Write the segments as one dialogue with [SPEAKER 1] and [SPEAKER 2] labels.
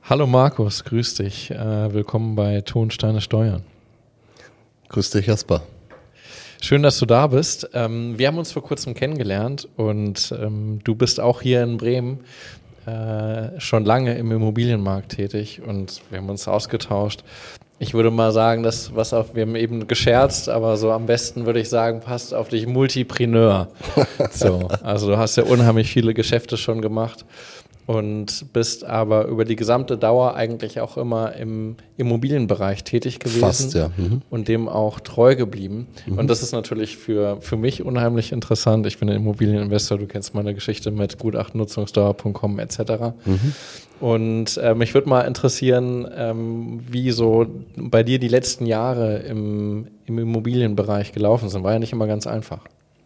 [SPEAKER 1] Hallo Markus, grüß dich. Willkommen bei Tonsteine Steuern.
[SPEAKER 2] Grüß dich, Jasper.
[SPEAKER 1] Schön, dass du da bist. Wir haben uns vor kurzem kennengelernt und du bist auch hier in Bremen schon lange im Immobilienmarkt tätig und wir haben uns ausgetauscht. Ich würde mal sagen, wir haben eben gescherzt, aber so am besten würde ich sagen, passt auf dich Multipreneur. So, also du hast ja unheimlich viele Geschäfte schon gemacht und bist aber über die gesamte Dauer eigentlich auch immer im Immobilienbereich tätig gewesen.
[SPEAKER 2] Fast, ja.
[SPEAKER 1] Und dem auch treu geblieben. Und das ist natürlich für mich unheimlich interessant. Ich bin ein Immobilieninvestor, du kennst meine Geschichte mit Gutachtennutzungsdauer.com etc. Und mich würde mal interessieren, wie so bei dir die letzten Jahre im Immobilienbereich gelaufen sind. War ja nicht immer ganz einfach.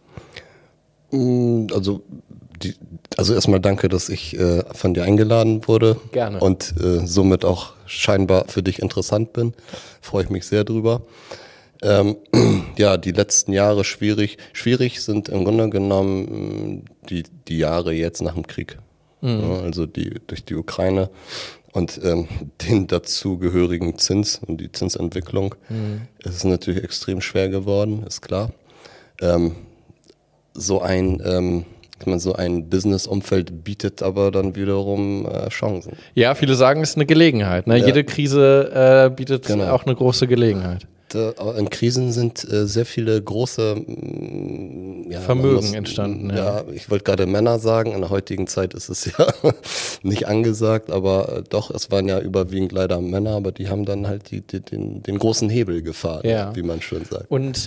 [SPEAKER 2] Also erstmal danke, dass ich von dir eingeladen wurde.
[SPEAKER 1] Gerne.
[SPEAKER 2] Und somit auch scheinbar für dich interessant bin. Freue ich mich sehr drüber. Ja, die letzten Jahre schwierig. Schwierig sind im Grunde genommen die Jahre jetzt nach dem Krieg. Ja, also durch die Ukraine und den dazugehörigen Zins und die Zinsentwicklung. Es ist natürlich extrem schwer geworden, ist klar. So ein Business-Umfeld bietet aber dann wiederum Chancen.
[SPEAKER 1] Ja, viele sagen, es ist eine Gelegenheit. Ne?
[SPEAKER 2] Ja.
[SPEAKER 1] Jede Krise bietet
[SPEAKER 2] Genau.
[SPEAKER 1] auch eine große Gelegenheit.
[SPEAKER 2] In Krisen sind sehr viele große
[SPEAKER 1] Vermögen entstanden.
[SPEAKER 2] Ja, ich wollte gerade Männer sagen, in der heutigen Zeit ist es ja nicht angesagt, aber doch, es waren ja überwiegend leider Männer, aber die haben dann halt den großen Hebel gefahren,
[SPEAKER 1] Ja.
[SPEAKER 2] wie man schön sagt.
[SPEAKER 1] Und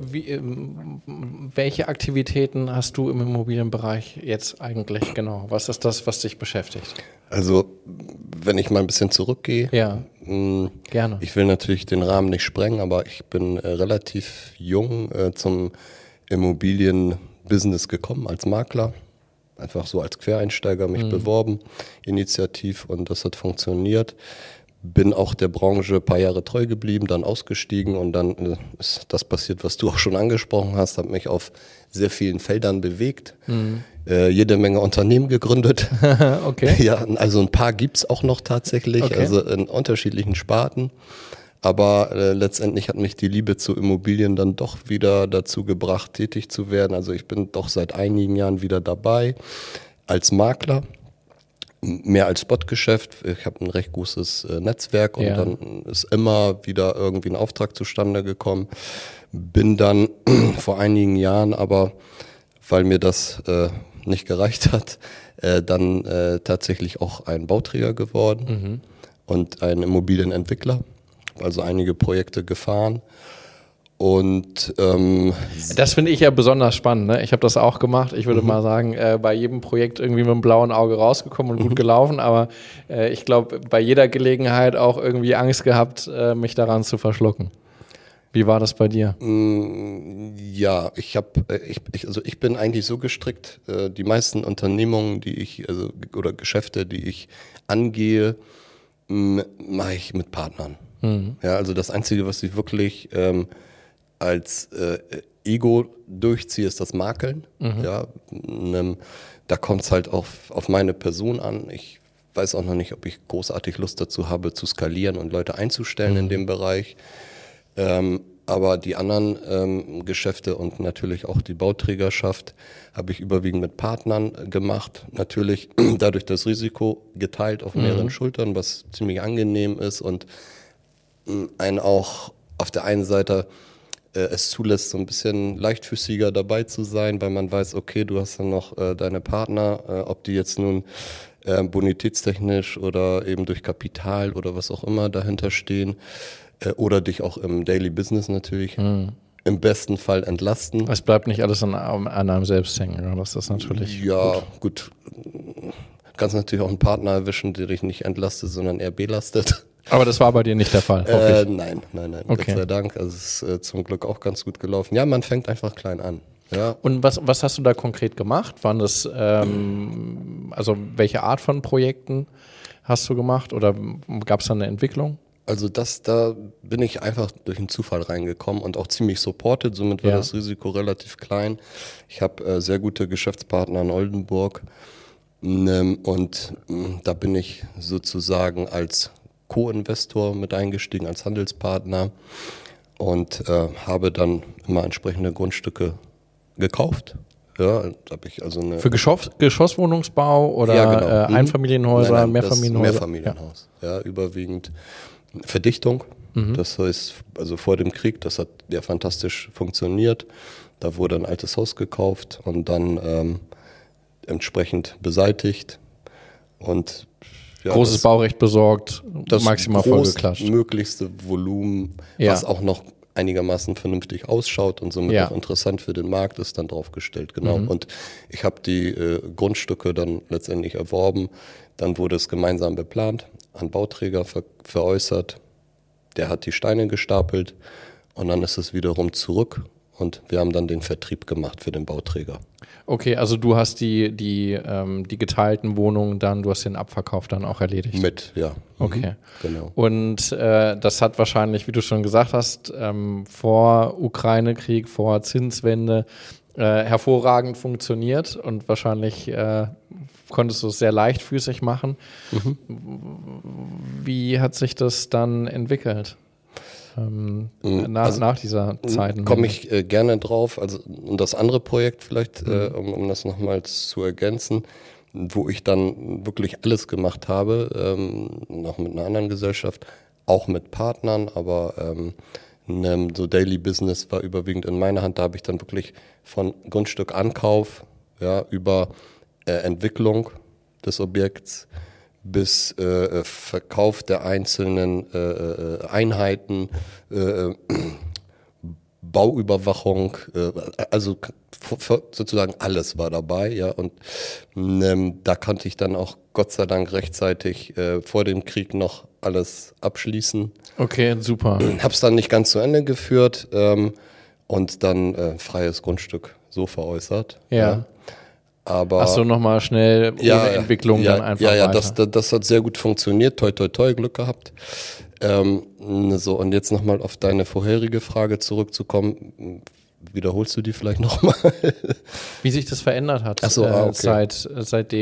[SPEAKER 1] welche Aktivitäten hast du im Immobilienbereich jetzt eigentlich genau? Was ist das, was dich beschäftigt?
[SPEAKER 2] Also, wenn ich mal ein bisschen zurückgehe,
[SPEAKER 1] Ja, gerne.
[SPEAKER 2] ich will natürlich den Rahmen nicht sprengen, aber ich bin relativ jung zum Immobilienbusiness gekommen als Makler. Einfach so als Quereinsteiger mich beworben, initiativ, und das hat funktioniert. Bin auch der Branche ein paar Jahre treu geblieben, dann ausgestiegen und dann ist das passiert, was du auch schon angesprochen hast, habe mich auf sehr vielen Feldern bewegt, jede Menge Unternehmen gegründet.
[SPEAKER 1] Okay.
[SPEAKER 2] Ja, also ein paar gibt's auch noch tatsächlich,
[SPEAKER 1] Okay.
[SPEAKER 2] also in unterschiedlichen Sparten. Aber letztendlich hat mich die Liebe zu Immobilien dann doch wieder dazu gebracht, tätig zu werden. Also ich bin doch seit einigen Jahren wieder dabei als Makler. Mehr als Spotgeschäft. Ich habe ein recht großes Netzwerk und dann ist immer wieder irgendwie ein Auftrag zustande gekommen. Bin dann vor einigen Jahren, aber weil mir das nicht gereicht hat, dann tatsächlich auch ein Bauträger geworden und ein Immobilienentwickler. Also einige Projekte gefahren. Und
[SPEAKER 1] das finde ich ja besonders spannend. Ne? Ich habe das auch gemacht. Ich würde mal sagen, bei jedem Projekt irgendwie mit einem blauen Auge rausgekommen und gut gelaufen. Aber ich glaube, bei jeder Gelegenheit auch irgendwie Angst gehabt, mich daran zu verschlucken. Wie war das bei dir?
[SPEAKER 2] ja, ich bin eigentlich so gestrickt, die meisten Unternehmungen, oder Geschäfte, die ich angehe, mache ich mit Partnern. Ja, also das Einzige, was ich wirklich als Ego durchziehe, ist das Makeln. Ja, da kommt es halt auf meine Person an. Ich weiß auch noch nicht, ob ich großartig Lust dazu habe, zu skalieren und Leute einzustellen in dem Bereich. Aber die anderen Geschäfte und natürlich auch die Bauträgerschaft habe ich überwiegend mit Partnern gemacht. Natürlich dadurch das Risiko geteilt auf mehreren Schultern, was ziemlich angenehm ist und einen auch auf der einen Seite es zulässt, so ein bisschen leichtfüßiger dabei zu sein, weil man weiß, okay, du hast dann noch deine Partner, ob die jetzt nun bonitätstechnisch oder eben durch Kapital oder was auch immer dahinter stehen, oder dich auch im Daily Business natürlich im besten Fall entlasten.
[SPEAKER 1] Es bleibt nicht alles an einem selbst hängen. Ja? Das ist natürlich
[SPEAKER 2] gut. Kannst natürlich auch einen Partner erwischen, der dich nicht entlastet, sondern eher belastet.
[SPEAKER 1] Aber das war bei dir nicht der Fall, hoffe ich.
[SPEAKER 2] Nein,
[SPEAKER 1] Okay.
[SPEAKER 2] Gott sei Dank. Also es ist zum Glück auch ganz gut gelaufen. Ja, man fängt einfach klein an. Ja.
[SPEAKER 1] Und was hast du da konkret gemacht? Waren das, also welche Art von Projekten hast du gemacht oder gab es da eine Entwicklung?
[SPEAKER 2] Also da bin ich einfach durch einen Zufall reingekommen und auch ziemlich supported, somit war das Risiko relativ klein. Ich habe sehr gute Geschäftspartner in Oldenburg Und da bin ich sozusagen als Co-Investor mit eingestiegen, als Handelspartner und habe dann immer entsprechende Grundstücke gekauft. Ja, da habe ich also eine
[SPEAKER 1] Für Geschosswohnungsbau oder
[SPEAKER 2] ja, genau.
[SPEAKER 1] Einfamilienhäuser,
[SPEAKER 2] Nein,
[SPEAKER 1] Mehrfamilienhäuser?
[SPEAKER 2] Das Mehrfamilienhaus. Ja, überwiegend Verdichtung. Das heißt, also vor dem Krieg, das hat ja fantastisch funktioniert. Da wurde ein altes Haus gekauft und dann entsprechend beseitigt und ja,
[SPEAKER 1] Großes Baurecht besorgt, maximal vollgeklatscht.
[SPEAKER 2] Das möglichste Volumen, was auch noch einigermaßen vernünftig ausschaut und somit auch interessant für den Markt ist, dann draufgestellt. Genau. Und ich habe die Grundstücke dann letztendlich erworben. Dann wurde es gemeinsam beplant, an Bauträger veräußert. Der hat die Steine gestapelt und dann ist es wiederum zurück und wir haben dann den Vertrieb gemacht für den Bauträger.
[SPEAKER 1] Okay, also du hast die geteilten Wohnungen dann, du hast den Abverkauf dann auch erledigt?
[SPEAKER 2] Mit, ja.
[SPEAKER 1] Okay.
[SPEAKER 2] Genau.
[SPEAKER 1] Und das hat wahrscheinlich, wie du schon gesagt hast, vor Ukraine-Krieg, vor Zinswende hervorragend funktioniert und wahrscheinlich konntest du es sehr leichtfüßig machen. Wie hat sich das dann entwickelt? Nach dieser Zeit.
[SPEAKER 2] Komme ich gerne drauf. Also und das andere Projekt vielleicht, um das nochmals zu ergänzen, wo ich dann wirklich alles gemacht habe, noch mit einer anderen Gesellschaft, auch mit Partnern, aber so Daily Business war überwiegend in meiner Hand. Da habe ich dann wirklich von Grundstückankauf über Entwicklung des Objekts bis Verkauf der einzelnen Einheiten, Bauüberwachung, also sozusagen alles war dabei, ja. Und da konnte ich dann auch Gott sei Dank rechtzeitig vor dem Krieg noch alles abschließen.
[SPEAKER 1] Okay, super.
[SPEAKER 2] Hab's dann nicht ganz zu Ende geführt und dann freies Grundstück so veräußert.
[SPEAKER 1] Ja.
[SPEAKER 2] Aber
[SPEAKER 1] hast du nochmal schnell ohne Entwicklung dann einfach weiter?
[SPEAKER 2] Das hat sehr gut funktioniert. Toi, toi, toi, Glück gehabt. So, und jetzt nochmal auf deine vorherige Frage zurückzukommen. Wiederholst du die vielleicht nochmal?
[SPEAKER 1] Wie sich das verändert hat
[SPEAKER 2] okay.
[SPEAKER 1] seit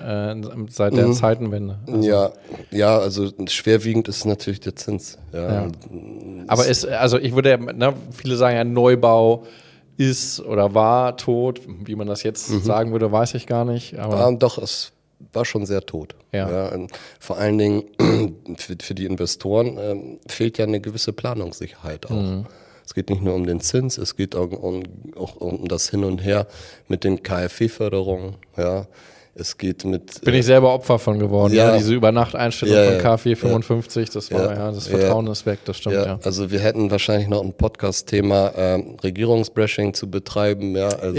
[SPEAKER 1] der Zeitenwende.
[SPEAKER 2] Also. Ja, also schwerwiegend ist natürlich der Zins. Ja.
[SPEAKER 1] Aber ich würde, viele sagen ja, Neubau ist oder war tot. Wie man das jetzt sagen würde, weiß ich gar nicht. Aber
[SPEAKER 2] doch, es war schon sehr tot. Ja, vor allen Dingen für die Investoren fehlt ja eine gewisse Planungssicherheit auch. Es geht nicht nur um den Zins, es geht auch um das Hin und Her mit den KfW-Förderungen. Ja. Es geht mit.
[SPEAKER 1] Bin ich selber Opfer von geworden, diese Übernachteinstellung von KfW 55, das war das Vertrauen ist weg, das stimmt, ja.
[SPEAKER 2] Also wir hätten wahrscheinlich noch ein Podcast-Thema Regierungsbashing zu betreiben,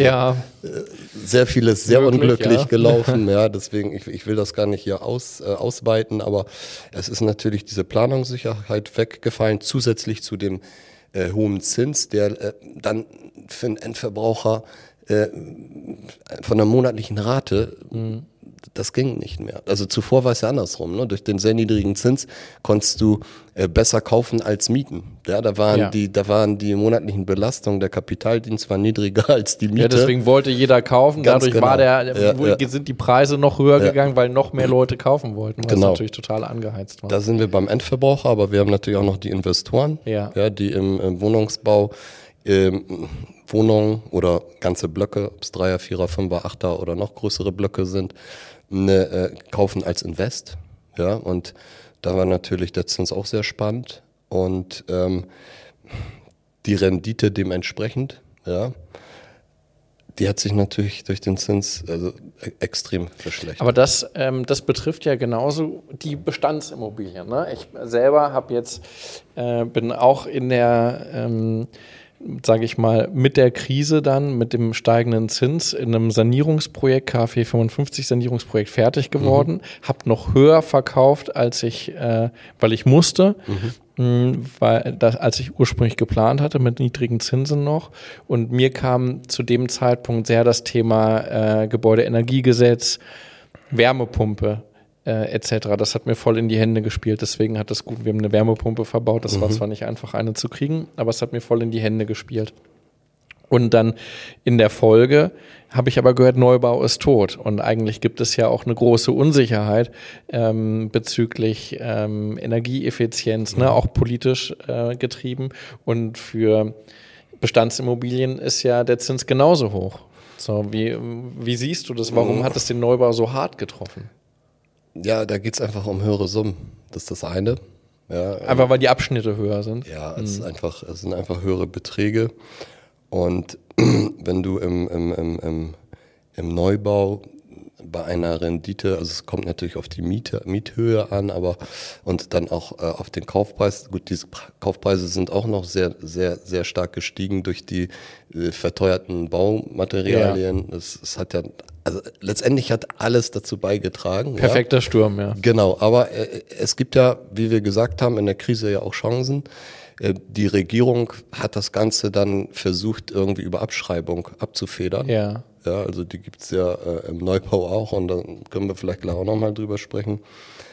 [SPEAKER 2] sehr vieles sehr unglücklich gelaufen, deswegen, ich will das gar nicht hier ausweiten, aber es ist natürlich diese Planungssicherheit weggefallen, zusätzlich zu dem hohen Zins, der dann für einen Endverbraucher von der monatlichen Rate, das ging nicht mehr. Also zuvor war es ja andersrum. Ne? Durch den sehr niedrigen Zins konntest du besser kaufen als mieten. Ja, da waren die monatlichen Belastungen, der Kapitaldienst war niedriger als die Miete.
[SPEAKER 1] Ja, deswegen wollte jeder kaufen.
[SPEAKER 2] Ganz
[SPEAKER 1] Dadurch sind die Preise noch höher gegangen, weil noch mehr Leute kaufen wollten, was natürlich total angeheizt war.
[SPEAKER 2] Da sind wir beim Endverbraucher, aber wir haben natürlich auch noch die Investoren, die im Wohnungsbau Wohnungen oder ganze Blöcke, ob es 3er, 4er, 5er, 8er oder noch größere Blöcke sind, kaufen als Invest. Ja, und da war natürlich der Zins auch sehr spannend und die Rendite dementsprechend, die hat sich natürlich durch den Zins extrem verschlechtert.
[SPEAKER 1] Aber das betrifft ja genauso die Bestandsimmobilien. Ne? Ich selber bin auch in der sage ich mal, mit der Krise dann, mit dem steigenden Zins in einem Sanierungsprojekt, KfW 55 Sanierungsprojekt fertig geworden, habe noch höher verkauft, als weil ich musste, als ich ursprünglich geplant hatte, mit niedrigen Zinsen noch. Und mir kam zu dem Zeitpunkt sehr das Thema Gebäudeenergiegesetz, Wärmepumpe, etc. Das hat mir voll in die Hände gespielt, deswegen hat das gut. Wir haben eine Wärmepumpe verbaut, das war zwar nicht einfach, eine zu kriegen, aber es hat mir voll in die Hände gespielt. Und dann in der Folge habe ich aber gehört, Neubau ist tot. Und eigentlich gibt es ja auch eine große Unsicherheit bezüglich Energieeffizienz, ne, auch politisch getrieben. Und für Bestandsimmobilien ist ja der Zins genauso hoch. So, wie siehst du das? Warum hat es den Neubau so hart getroffen?
[SPEAKER 2] Ja, da geht's einfach um höhere Summen. Das ist das eine. Ja,
[SPEAKER 1] Einfach weil die Abschnitte höher sind?
[SPEAKER 2] Ja, es sind einfach höhere Beträge. Und wenn du im Neubau bei einer Rendite, also es kommt natürlich auf die Miethöhe an, aber und dann auch auf den Kaufpreis. Gut, diese Kaufpreise sind auch noch sehr, sehr, sehr stark gestiegen durch die verteuerten Baumaterialien. Ja. Es hat ja, also letztendlich hat alles dazu beigetragen.
[SPEAKER 1] Perfekter Sturm, ja.
[SPEAKER 2] Genau, aber es gibt ja, wie wir gesagt haben, in der Krise ja auch Chancen. Die Regierung hat das Ganze dann versucht, irgendwie über Abschreibung abzufedern. Ja. Ja, also die gibt's ja im Neubau auch und dann können wir vielleicht gleich auch nochmal drüber sprechen.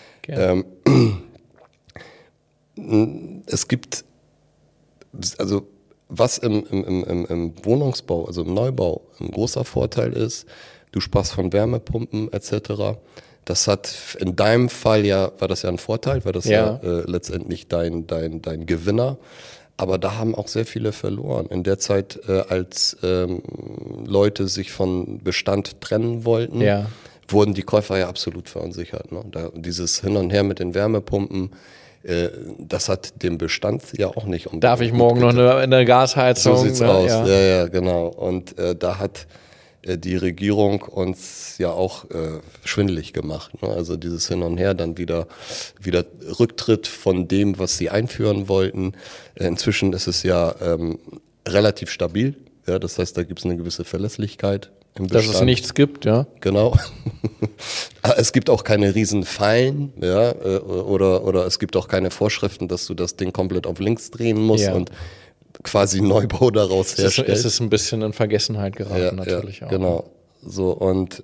[SPEAKER 2] Es gibt, also was im Wohnungsbau, also im Neubau ein großer Vorteil ist, du sparst von Wärmepumpen etc. Das hat in deinem Fall war das ja ein Vorteil, weil das letztendlich dein Gewinner. Aber da haben auch sehr viele verloren. In der Zeit, als Leute sich von Bestand trennen wollten, wurden die Käufer ja absolut verunsichert. Ne? Dieses Hin und Her mit den Wärmepumpen, das hat dem Bestand ja auch nicht unbedingt.
[SPEAKER 1] Darf ich morgen noch eine Gasheizung?
[SPEAKER 2] So sieht's aus. Ja, genau. Und da hat die Regierung uns ja auch schwindelig gemacht. Ne? Also dieses Hin und Her, dann wieder Rücktritt von dem, was sie einführen wollten. Inzwischen ist es ja relativ stabil. Ja? Das heißt, da gibt es eine gewisse Verlässlichkeit im Bestand.
[SPEAKER 1] Dass es nichts gibt, ja.
[SPEAKER 2] Genau. Es gibt auch keine Riesenfallen, ja, oder es gibt auch keine Vorschriften, dass du das Ding komplett auf links drehen musst und quasi Neubau daraus herstellt.
[SPEAKER 1] Es ist ein bisschen in Vergessenheit geraten, natürlich auch.
[SPEAKER 2] Genau. So, und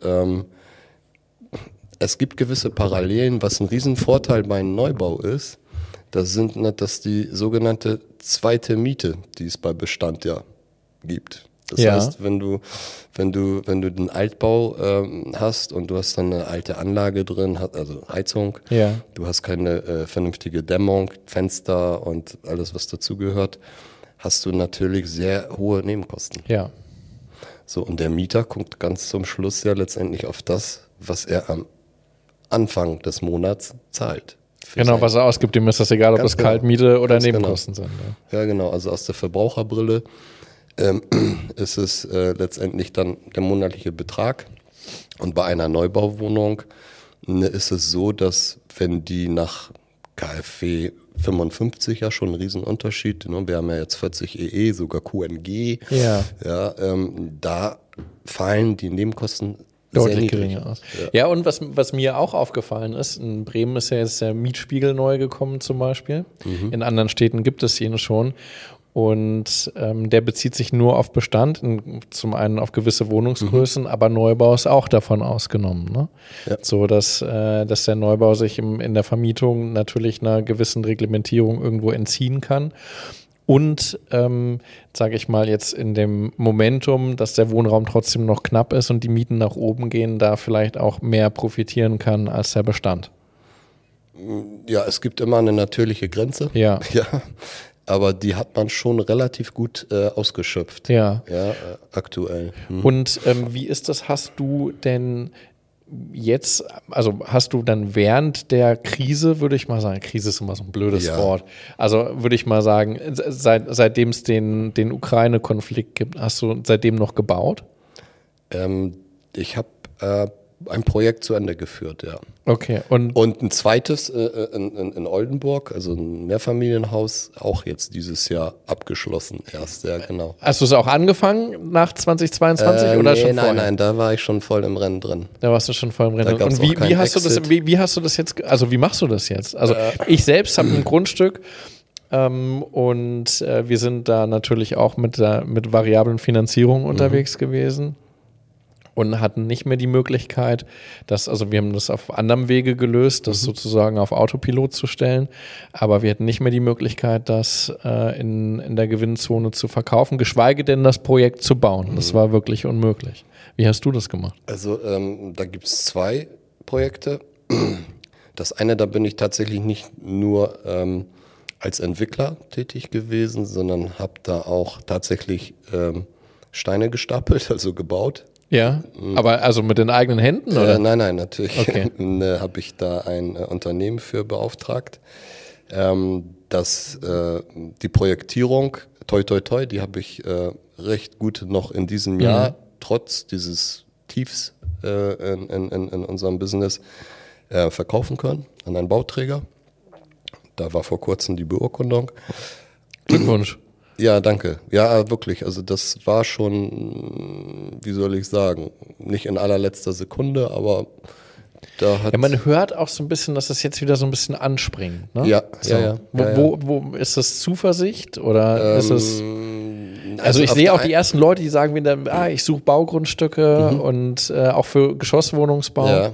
[SPEAKER 2] es gibt gewisse Parallelen, was ein Riesenvorteil bei einem Neubau ist. Das sind dass die sogenannte zweite Miete, die es bei Bestand gibt. Das heißt, wenn du den Altbau hast und du hast dann eine alte Anlage drin, also Heizung, du hast keine vernünftige Dämmung, Fenster und alles, was dazugehört, hast du natürlich sehr hohe Nebenkosten.
[SPEAKER 1] Ja.
[SPEAKER 2] So, und der Mieter guckt ganz zum Schluss ja letztendlich auf das, was er am Anfang des Monats zahlt.
[SPEAKER 1] Genau, was er ausgibt, ihm ist das egal, ob es Kaltmiete oder Nebenkosten sind.
[SPEAKER 2] Ja, genau, also aus der Verbraucherbrille ist es letztendlich dann der monatliche Betrag. Und bei einer Neubauwohnung ist es so, dass wenn die nach KfW 55 ja schon ein Riesenunterschied, ne? Wir haben ja jetzt 40 EE, sogar QNG, da fallen die Nebenkosten
[SPEAKER 1] deutlich geringer aus. Ja, und was mir auch aufgefallen ist, in Bremen ist ja jetzt der Mietspiegel neu gekommen zum Beispiel. In anderen Städten gibt es ihn schon. Und der bezieht sich nur auf Bestand, zum einen auf gewisse Wohnungsgrößen, aber Neubau ist auch davon ausgenommen. Ne? Ja. So, dass der Neubau sich in der Vermietung natürlich einer gewissen Reglementierung irgendwo entziehen kann. Und, sage ich mal, jetzt in dem Momentum, dass der Wohnraum trotzdem noch knapp ist und die Mieten nach oben gehen, da vielleicht auch mehr profitieren kann als der Bestand.
[SPEAKER 2] Ja, es gibt immer eine natürliche Grenze.
[SPEAKER 1] Ja.
[SPEAKER 2] Aber die hat man schon relativ gut ausgeschöpft. Aktuell.
[SPEAKER 1] Und wie ist das? Hast du denn jetzt, also hast du dann während der Krise, würde ich mal sagen, Krise ist immer so ein blödes Wort, also würde ich mal sagen, seitdem es den Ukraine-Konflikt gibt, hast du seitdem noch gebaut?
[SPEAKER 2] Ich habe ein Projekt zu Ende geführt, ja.
[SPEAKER 1] Okay. Und
[SPEAKER 2] ein zweites in Oldenburg, also ein Mehrfamilienhaus, auch jetzt dieses Jahr abgeschlossen erst, ja genau.
[SPEAKER 1] Hast du es auch angefangen nach 2022 oder schon vorher?
[SPEAKER 2] Nein, da war ich schon voll im Rennen drin.
[SPEAKER 1] Da warst du schon voll im Rennen drin. Und wie hast du das jetzt, also wie machst du das jetzt? Also ich selbst habe ein Grundstück und wir sind da natürlich auch mit variablen Finanzierungen unterwegs gewesen. und hatten nicht mehr die Möglichkeit, also wir haben das auf anderem Wege gelöst, das sozusagen auf Autopilot zu stellen, aber wir hatten nicht mehr die Möglichkeit, das in der Gewinnzone zu verkaufen, geschweige denn das Projekt zu bauen. Das war wirklich unmöglich. Wie hast du das gemacht?
[SPEAKER 2] Also da gibt es 2 Projekte. Das eine, da bin ich tatsächlich nicht nur als Entwickler tätig gewesen, sondern habe da auch tatsächlich Steine gestapelt, also gebaut.
[SPEAKER 1] Ja, aber also mit den eigenen Händen, oder?
[SPEAKER 2] Nein, natürlich.
[SPEAKER 1] Okay.
[SPEAKER 2] Habe ich da ein Unternehmen für beauftragt. Die Projektierung, toi, die habe ich recht gut noch in diesem Jahr, trotz dieses Tiefs in unserem Business, verkaufen können an einen Bauträger. Da war vor kurzem die Beurkundung.
[SPEAKER 1] Glückwunsch.
[SPEAKER 2] Ja, danke. Ja, wirklich. Also das war schon, wie soll ich sagen, nicht in allerletzter Sekunde, aber da hat...
[SPEAKER 1] Ja, man hört auch so ein bisschen, dass das jetzt wieder so ein bisschen anspringt, ne?
[SPEAKER 2] Ja,
[SPEAKER 1] so.
[SPEAKER 2] ja.
[SPEAKER 1] Wo ist das Zuversicht oder ist es... Also ich
[SPEAKER 2] auf
[SPEAKER 1] sehe
[SPEAKER 2] der
[SPEAKER 1] auch die ersten Leute, die sagen wieder, ich suche Baugrundstücke und auch für Geschosswohnungsbau.
[SPEAKER 2] Ja.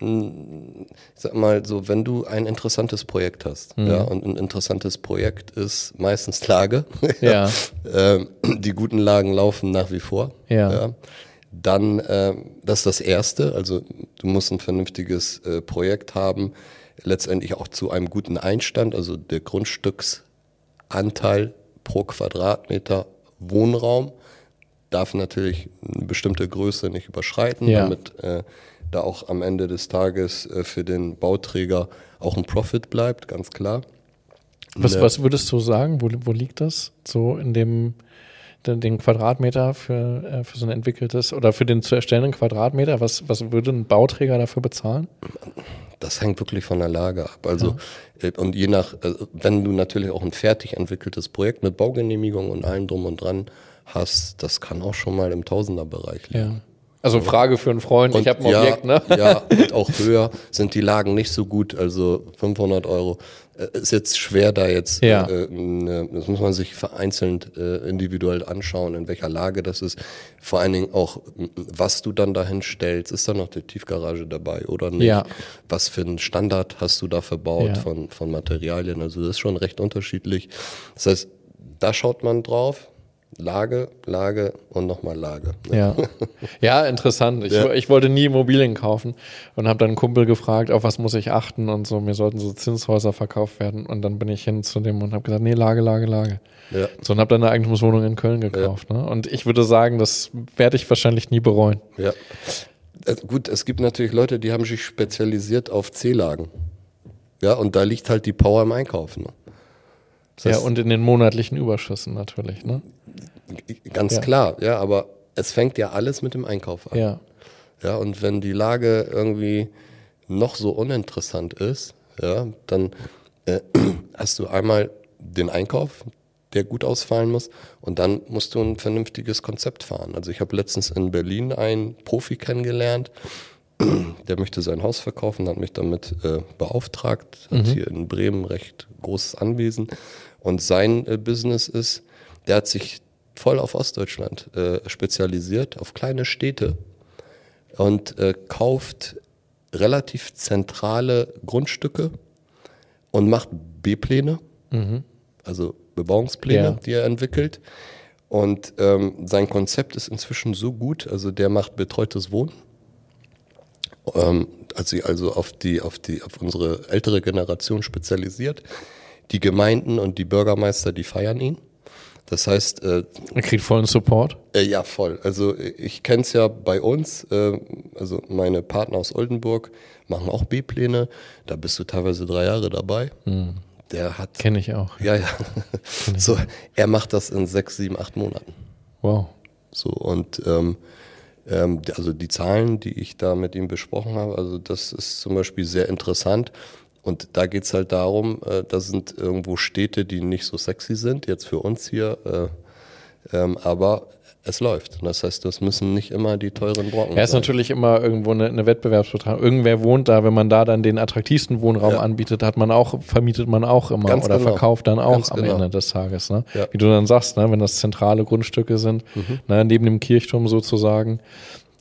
[SPEAKER 2] Ich sag mal so, wenn du ein interessantes Projekt hast, ja, und ein interessantes Projekt ist meistens Lage,
[SPEAKER 1] Ja.
[SPEAKER 2] Die guten Lagen laufen nach wie vor,
[SPEAKER 1] Ja.
[SPEAKER 2] Dann, das ist das Erste, also du musst ein vernünftiges Projekt haben, letztendlich auch zu einem guten Einstand, also der Grundstücksanteil pro Quadratmeter Wohnraum darf natürlich eine bestimmte Größe nicht überschreiten, damit da auch am Ende des Tages für den Bauträger auch ein Profit bleibt, ganz klar.
[SPEAKER 1] Was würdest du sagen? Wo liegt das? So in den Quadratmeter für so ein entwickeltes oder für den zu erstellenden Quadratmeter? Was würde ein Bauträger dafür bezahlen?
[SPEAKER 2] Das hängt wirklich von der Lage ab. Also, und je nach, wenn du natürlich auch ein fertig entwickeltes Projekt mit Baugenehmigung und allem drum und dran hast, das kann auch schon mal im Tausenderbereich liegen.
[SPEAKER 1] Ja. Also Frage für einen Freund, ich habe ein Objekt, ne?
[SPEAKER 2] Ja, und auch höher sind die Lagen nicht so gut, also 500 €. Ist jetzt schwer da jetzt, das muss man sich vereinzelt individuell anschauen, in welcher Lage das ist. Vor allen Dingen auch, was du dann dahin stellst, ist da noch die Tiefgarage dabei oder nicht?
[SPEAKER 1] Ja.
[SPEAKER 2] Was für einen Standard hast du da verbaut von Materialien? Also das ist schon recht unterschiedlich. Das heißt, da schaut man drauf. Lage und nochmal Lage.
[SPEAKER 1] Ja, ja, interessant. Ich wollte nie Immobilien kaufen und habe dann einen Kumpel gefragt, auf was muss ich achten und so. Mir sollten so Zinshäuser verkauft werden und dann bin ich hin zu dem und habe gesagt, nee, Lage.
[SPEAKER 2] Ja.
[SPEAKER 1] So, und habe dann eine Eigentumswohnung in Köln gekauft. Ne? Und ich würde sagen, das werde ich wahrscheinlich nie bereuen.
[SPEAKER 2] Ja. Gut, es gibt natürlich Leute, die haben sich spezialisiert auf C-Lagen. Ja, und da liegt halt die Power im Einkauf. Ne? Das heißt,
[SPEAKER 1] und in den monatlichen Überschüssen natürlich, ne?
[SPEAKER 2] Ganz klar, ja, aber es fängt ja alles mit dem Einkauf an.
[SPEAKER 1] Ja.
[SPEAKER 2] Ja, und wenn die Lage irgendwie noch so uninteressant ist, ja, dann hast du einmal den Einkauf, der gut ausfallen muss, und dann musst du ein vernünftiges Konzept fahren. Also ich habe letztens in Berlin einen Profi kennengelernt, der möchte sein Haus verkaufen, hat mich damit beauftragt, hat hier in Bremen ein recht großes Anwesen, und sein Business ist, der hat sich voll auf Ostdeutschland spezialisiert, auf kleine Städte, und kauft relativ zentrale Grundstücke und macht B-Pläne, also Bebauungspläne, die er entwickelt. Und sein Konzept ist inzwischen so gut, also der macht betreutes Wohnen. Also auf unsere ältere Generation spezialisiert. Die Gemeinden und die Bürgermeister, die feiern ihn. Das heißt,
[SPEAKER 1] Er kriegt vollen Support.
[SPEAKER 2] ja, voll. Also ich kenne es ja bei uns, also meine Partner aus Oldenburg machen auch B-Pläne, da bist du teilweise 3 Jahre dabei. Der hat...
[SPEAKER 1] Kenne ich auch.
[SPEAKER 2] Ja. So, er macht das in 6, 7, 8 Monaten.
[SPEAKER 1] Wow.
[SPEAKER 2] So, und also die Zahlen, die ich da mit ihm besprochen habe, also das ist zum Beispiel sehr interessant. Und da geht's halt darum, da sind irgendwo Städte, die nicht so sexy sind, jetzt für uns hier, aber es läuft. Und das heißt, das müssen nicht immer die teuren Brocken
[SPEAKER 1] Ja, ist
[SPEAKER 2] sein.
[SPEAKER 1] natürlich immer irgendwo eine Wettbewerbsbetrachtung. Irgendwer wohnt da, wenn man da dann den attraktivsten Wohnraum anbietet, vermietet man auch immer
[SPEAKER 2] Ganz
[SPEAKER 1] oder
[SPEAKER 2] genau.
[SPEAKER 1] verkauft dann auch
[SPEAKER 2] Ganz
[SPEAKER 1] am
[SPEAKER 2] genau.
[SPEAKER 1] Ende des Tages. Ne?
[SPEAKER 2] Ja.
[SPEAKER 1] Wie du dann sagst, ne, wenn das zentrale Grundstücke sind, ne, neben dem Kirchturm sozusagen,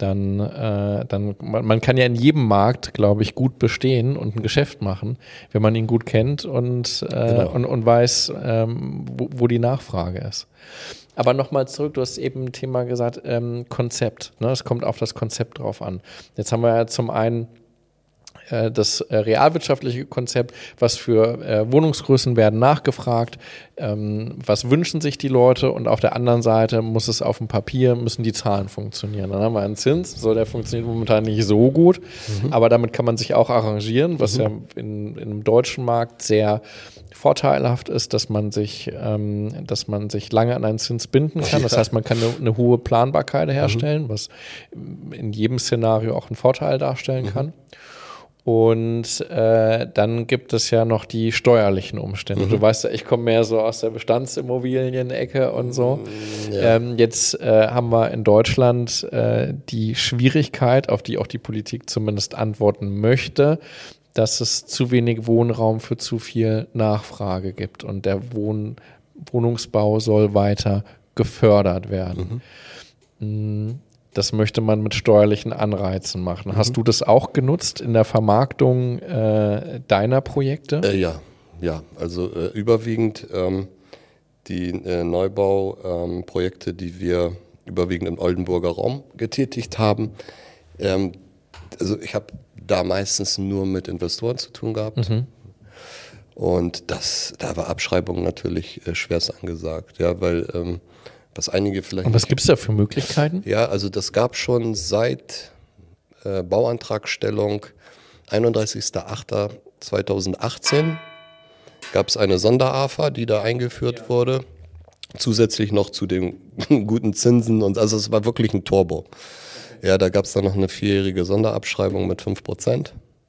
[SPEAKER 1] man kann ja in jedem Markt, glaube ich, gut bestehen und ein Geschäft machen, wenn man ihn gut kennt und weiß, wo die Nachfrage ist. Aber nochmal zurück, du hast eben ein Thema gesagt, Konzept. Ne? Es kommt auf das Konzept drauf an. Jetzt haben wir ja zum einen das realwirtschaftliche Konzept, was für Wohnungsgrößen werden nachgefragt, was wünschen sich die Leute, und auf der anderen Seite muss es auf dem Papier, müssen die Zahlen funktionieren. Dann haben wir einen Zins, so, der funktioniert momentan nicht so gut, aber damit kann man sich auch arrangieren, was ja in einem deutschen Markt sehr vorteilhaft ist, dass man sich lange an einen Zins binden kann. Das heißt, man kann eine hohe Planbarkeit herstellen, was in jedem Szenario auch einen Vorteil darstellen kann. Und dann gibt es ja noch die steuerlichen Umstände. Du weißt ja, ich komme mehr so aus der Bestandsimmobilien-Ecke und so. Ja. Jetzt haben wir in Deutschland die Schwierigkeit, auf die auch die Politik zumindest antworten möchte, dass es zu wenig Wohnraum für zu viel Nachfrage gibt. Und der Wohnungsbau soll weiter gefördert werden. Das möchte man mit steuerlichen Anreizen machen. Hast du das auch genutzt in der Vermarktung deiner Projekte?
[SPEAKER 2] Ja. Also überwiegend die Neubauprojekte, die wir überwiegend im Oldenburger Raum getätigt haben. Also ich habe da meistens nur mit Investoren zu tun gehabt. Und da war Abschreibung natürlich schwerst angesagt, ja, weil was einige vielleicht.
[SPEAKER 1] Und was gibt es da für Möglichkeiten?
[SPEAKER 2] Ja, also das gab schon seit Bauantragstellung 31.08.2018 gab es eine Sonder-AFA, die da eingeführt wurde, zusätzlich noch zu den guten Zinsen, und also es war wirklich ein Turbo. Ja, da gab es dann noch eine 4-jährige Sonderabschreibung mit 5%.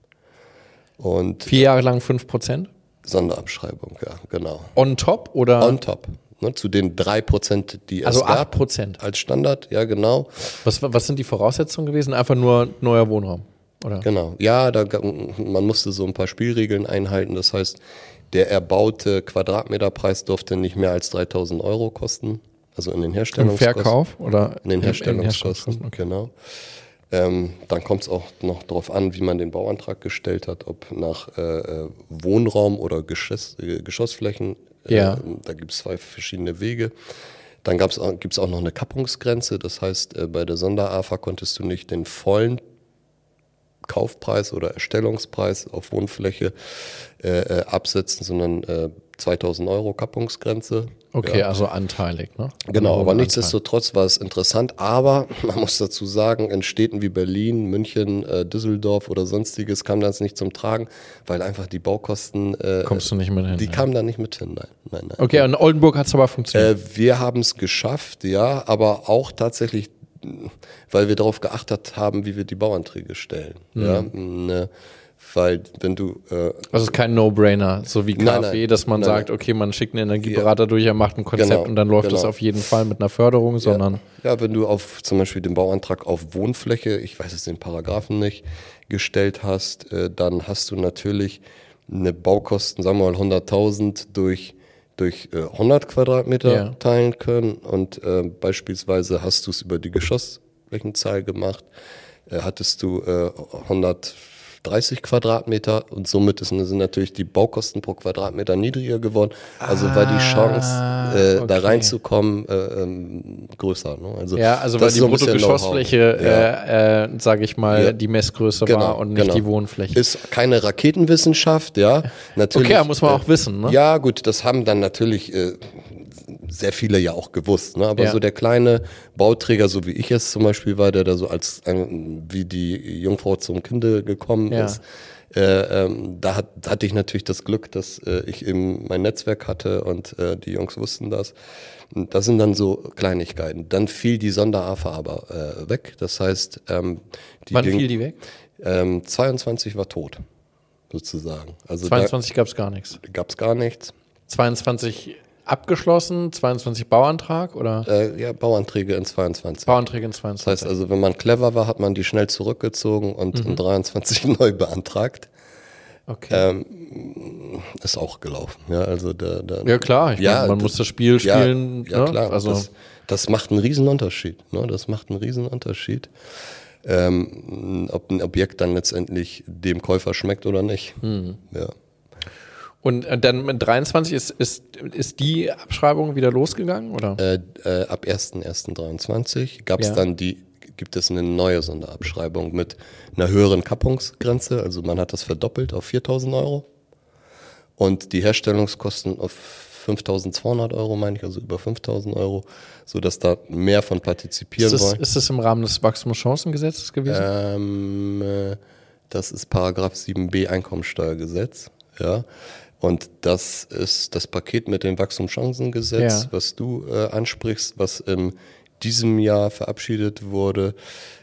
[SPEAKER 2] Und
[SPEAKER 1] 4 Jahre lang 5%?
[SPEAKER 2] Sonderabschreibung, ja, genau.
[SPEAKER 1] On top oder?
[SPEAKER 2] On top. Ne, zu den 3%, die es
[SPEAKER 1] also
[SPEAKER 2] gab.
[SPEAKER 1] 8%
[SPEAKER 2] als Standard, ja, genau.
[SPEAKER 1] Was sind die Voraussetzungen gewesen? Einfach nur neuer Wohnraum, oder?
[SPEAKER 2] Genau, ja, man musste so ein paar Spielregeln einhalten. Das heißt, der erbaute Quadratmeterpreis durfte nicht mehr als 3.000 € kosten. Also in den Herstellungskosten.
[SPEAKER 1] Im Verkauf oder?
[SPEAKER 2] In den Herstellungskosten,
[SPEAKER 1] okay.
[SPEAKER 2] Genau. Dann kommt es auch noch darauf an, wie man den Bauantrag gestellt hat, ob nach Wohnraum oder Geschossflächen.
[SPEAKER 1] Ja.
[SPEAKER 2] Da gibt es 2 verschiedene Wege. Dann gibt es auch noch eine Kappungsgrenze. Das heißt, bei der Sonder-AFA konntest du nicht den vollen Kaufpreis oder Erstellungspreis auf Wohnfläche absetzen, sondern 2.000 € Kappungsgrenze.
[SPEAKER 1] Okay,
[SPEAKER 2] ja.
[SPEAKER 1] Also anteilig, ne?
[SPEAKER 2] Genau, aber nichtsdestotrotz war es interessant. Aber man muss dazu sagen, in Städten wie Berlin, München, Düsseldorf oder sonstiges kam das nicht zum Tragen, weil einfach die Baukosten
[SPEAKER 1] kommst du nicht mit hin?
[SPEAKER 2] Die kamen da nicht mit hin, nein.
[SPEAKER 1] Okay, in Oldenburg hat es aber funktioniert.
[SPEAKER 2] Wir haben es geschafft, ja, aber auch tatsächlich, weil wir darauf geachtet haben, wie wir die Bauanträge stellen. Ja, weil wenn du
[SPEAKER 1] also es ist kein No-Brainer, so wie KfW, dass man sagt, okay, man schickt einen Energieberater durch, er macht ein Konzept und dann läuft das auf jeden Fall mit einer Förderung, sondern...
[SPEAKER 2] Ja, wenn du auf zum Beispiel den Bauantrag auf Wohnfläche, ich weiß jetzt den Paragraphen nicht, gestellt hast, dann hast du natürlich eine Baukosten, sagen wir mal 100.000 durch 100 Quadratmeter teilen können, und beispielsweise hast du es über die Geschossflächenzahl gemacht, hattest du 130 Quadratmeter, und somit sind natürlich die Baukosten pro Quadratmeter niedriger geworden. Also war die Chance, da reinzukommen, größer. Ne? Also
[SPEAKER 1] weil die Bruttogeschossfläche, sage ich mal, die Messgröße war und nicht die Wohnfläche.
[SPEAKER 2] Ist keine Raketenwissenschaft, ja. Natürlich,
[SPEAKER 1] okay, muss man auch wissen. Ne?
[SPEAKER 2] Ja, gut, das haben dann natürlich sehr viele ja auch gewusst, ne? Aber so der kleine Bauträger, so wie ich es zum Beispiel war, der da so wie die Jungfrau zum Kinde gekommen ist, da hatte ich natürlich das Glück, dass ich eben mein Netzwerk hatte und die Jungs wussten das. Und das sind dann so Kleinigkeiten. Dann fiel die Sonder-AFA aber weg. Das heißt,
[SPEAKER 1] wann fiel die weg?
[SPEAKER 2] 22 war tot, sozusagen. Also
[SPEAKER 1] 22 gab es gar nichts?
[SPEAKER 2] Gab es gar nichts.
[SPEAKER 1] 22 abgeschlossen, 22 Bauantrag oder?
[SPEAKER 2] Ja, Bauanträge in 22.
[SPEAKER 1] Bauanträge in 22.
[SPEAKER 2] Das heißt also, wenn man clever war, hat man die schnell zurückgezogen und in 23 neu beantragt.
[SPEAKER 1] Okay.
[SPEAKER 2] Ist auch gelaufen. Ja, also
[SPEAKER 1] ja klar, man muss das Spiel spielen.
[SPEAKER 2] Ja,
[SPEAKER 1] ne?
[SPEAKER 2] klar.
[SPEAKER 1] Also
[SPEAKER 2] Das macht einen Riesenunterschied. Ne? Das macht einen Riesenunterschied, ob ein Objekt dann letztendlich dem Käufer schmeckt oder nicht. Ja.
[SPEAKER 1] Und dann mit 23 ist die Abschreibung wieder losgegangen, oder?
[SPEAKER 2] Ab 1.1.23 gibt es eine neue Sonderabschreibung mit einer höheren Kappungsgrenze. Also man hat das verdoppelt auf 4.000 Euro und die Herstellungskosten auf 5.200 Euro, meine ich, also über 5.000 Euro, sodass da mehr von partizipieren wollen.
[SPEAKER 1] Ist das im Rahmen des Wachstumschancengesetzes gewesen?
[SPEAKER 2] Das ist Paragraph 7b Einkommensteuergesetz, ja. Und das ist das Paket mit dem Wachstumschancengesetz, was du ansprichst, was in diesem Jahr verabschiedet wurde,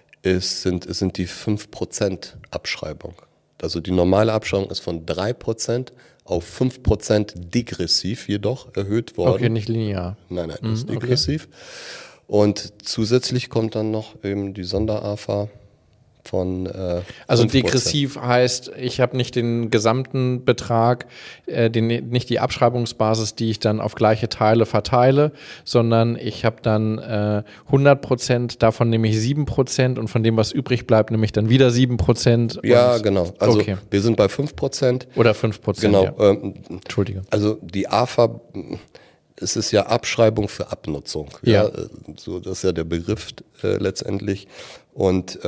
[SPEAKER 2] sind die 5% Abschreibung. Also die normale Abschreibung ist von 3% auf 5% degressiv jedoch erhöht worden.
[SPEAKER 1] Okay, nicht linear.
[SPEAKER 2] Nein, ist degressiv. Okay. Und zusätzlich kommt dann noch eben die Sonder-AFA von
[SPEAKER 1] also 5%. Degressiv heißt, ich habe nicht den gesamten Betrag, nicht die Abschreibungsbasis, die ich dann auf gleiche Teile verteile, sondern ich habe dann 100%, davon nehme ich 7% und von dem, was übrig bleibt, nehme ich dann wieder 7%.
[SPEAKER 2] Ja, genau. Also wir sind bei 5%.
[SPEAKER 1] Oder 5%,
[SPEAKER 2] genau.
[SPEAKER 1] Ja. Entschuldige.
[SPEAKER 2] Also die AFA, es ist ja Abschreibung für Abnutzung. Ja. So, das ist ja der Begriff letztendlich. Und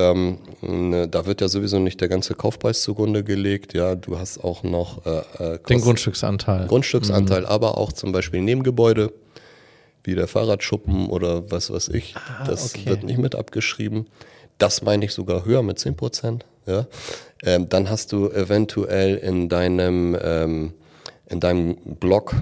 [SPEAKER 2] da wird ja sowieso nicht der ganze Kaufpreis zugrunde gelegt. Ja, du hast auch noch
[SPEAKER 1] den Grundstücksanteil.
[SPEAKER 2] Aber auch zum Beispiel Nebengebäude, wie der Fahrradschuppen oder was weiß ich. Das wird nicht mit abgeschrieben. Das meine ich sogar höher mit 10%. Ja. Dann hast du eventuell in deinem Block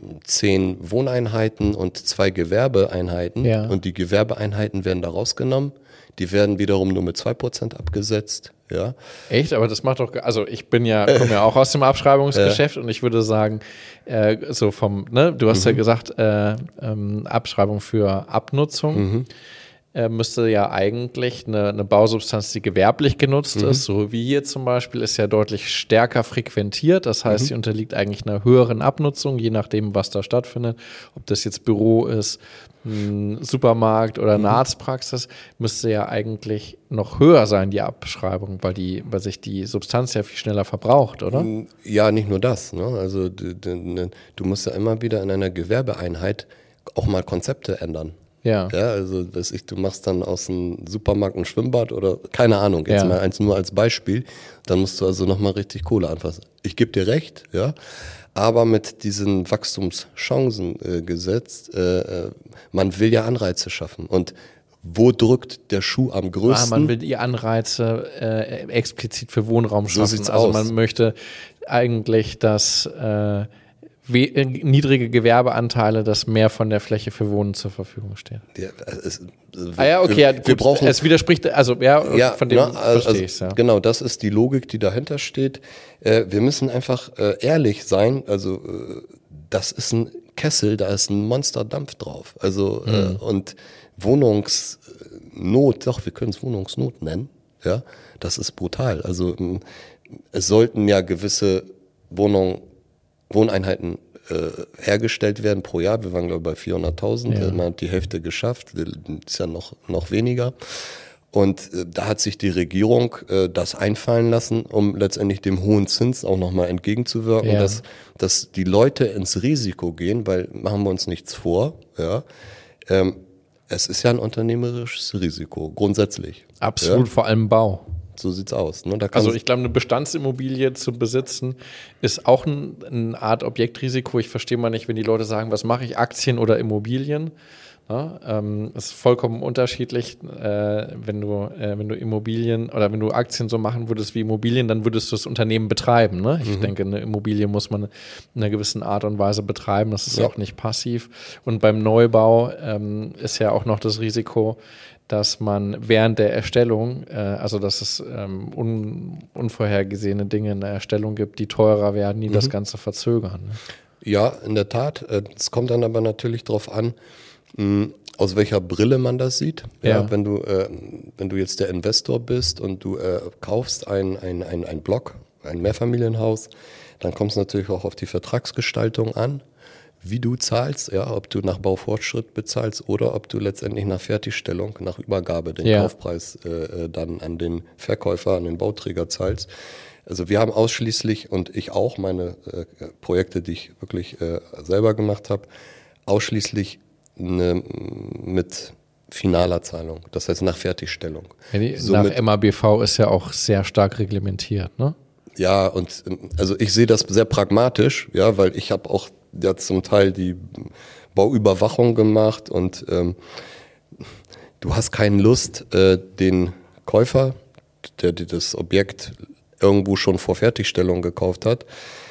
[SPEAKER 2] 10 Wohneinheiten und 2 Gewerbeeinheiten. Ja. Und die Gewerbeeinheiten werden da rausgenommen. Die werden wiederum nur mit 2% abgesetzt. Ja.
[SPEAKER 1] Echt? Aber das macht doch, also ich komme ja auch aus dem Abschreibungsgeschäft und ich würde sagen, so du hast ja gesagt, Abschreibung für Abnutzung. Müsste ja eigentlich eine Bausubstanz, die gewerblich genutzt ist, so wie hier zum Beispiel, ist ja deutlich stärker frequentiert. Das heißt, sie unterliegt eigentlich einer höheren Abnutzung, je nachdem, was da stattfindet. Ob das jetzt Büro ist, ein Supermarkt oder eine Arztpraxis, müsste ja eigentlich noch höher sein, die Abschreibung, weil sich die Substanz ja viel schneller verbraucht, oder?
[SPEAKER 2] Ja, nicht nur das. Ne? Also du musst ja immer wieder in einer Gewerbeeinheit auch mal Konzepte ändern.
[SPEAKER 1] Ja.
[SPEAKER 2] Ja, also du machst dann aus einem Supermarkt ein Schwimmbad oder keine Ahnung, jetzt mal nur als Beispiel, dann musst du also nochmal richtig Kohle anfassen. Ich gebe dir recht, ja, aber mit diesem Wachstumschancengesetz, man will ja Anreize schaffen und wo drückt der Schuh am größten?
[SPEAKER 1] Man will die Anreize explizit für Wohnraum schaffen.
[SPEAKER 2] So sieht's
[SPEAKER 1] also
[SPEAKER 2] aus.
[SPEAKER 1] Man möchte eigentlich, dass niedrige Gewerbeanteile, dass mehr von der Fläche für Wohnen zur Verfügung steht.
[SPEAKER 2] Ja,
[SPEAKER 1] wir brauchen. Es widerspricht, von dem verstehe ich es. Ja.
[SPEAKER 2] Genau, das ist die Logik, die dahinter steht. Wir müssen einfach ehrlich sein. Also das ist ein Kessel, da ist ein Monsterdampf drauf. Also und Wohnungsnot, wir können es Wohnungsnot nennen. Ja, das ist brutal. Also es sollten ja gewisse Wohneinheiten hergestellt werden pro Jahr. Wir waren, glaube ich, bei 400.000. Man hat die Hälfte geschafft. Ist ja noch weniger. Und da hat sich die Regierung das einfallen lassen, um letztendlich dem hohen Zins auch nochmal entgegenzuwirken, dass die Leute ins Risiko gehen, weil machen wir uns nichts vor. Ja, es ist ja ein unternehmerisches Risiko, grundsätzlich.
[SPEAKER 1] Absolut, vor allem Bau.
[SPEAKER 2] So sieht's aus. Ne?
[SPEAKER 1] Also ich glaube, eine Bestandsimmobilie zu besitzen, ist auch eine Art Objektrisiko. Ich verstehe mal nicht, wenn die Leute sagen, was mache ich, Aktien oder Immobilien? Ja, ist vollkommen unterschiedlich. Wenn du Immobilien oder wenn du Aktien so machen würdest wie Immobilien, dann würdest du das Unternehmen betreiben. Ne? Ich denke, eine Immobilie muss man in einer gewissen Art und Weise betreiben. Das ist auch nicht passiv. Und beim Neubau ist ja auch noch das Risiko, dass man während der Erstellung, dass es unvorhergesehene Dinge in der Erstellung gibt, die teurer werden, die das Ganze verzögern. Ne?
[SPEAKER 2] Ja, in der Tat. Es kommt dann aber natürlich darauf an, aus welcher Brille man das sieht. Ja, wenn du jetzt der Investor bist und du kaufst ein Block, ein Mehrfamilienhaus, dann kommt es natürlich auch auf die Vertragsgestaltung an. wie du zahlst, ja, ob du nach Baufortschritt bezahlst oder ob du letztendlich nach Fertigstellung, nach Übergabe den Kaufpreis dann an den Verkäufer, an den Bauträger zahlst. Also wir haben ausschließlich, und ich auch, meine Projekte, die ich wirklich selber gemacht habe, ausschließlich mit finaler Zahlung, das heißt nach Fertigstellung.
[SPEAKER 1] Ja, nach MABV ist ja auch sehr stark reglementiert, ne?
[SPEAKER 2] Ja, und also ich sehe das sehr pragmatisch, ja, weil ich habe auch ja zum Teil die Bauüberwachung gemacht und du hast keine Lust, den Käufer, der dir das Objekt irgendwo schon vor Fertigstellung gekauft hat,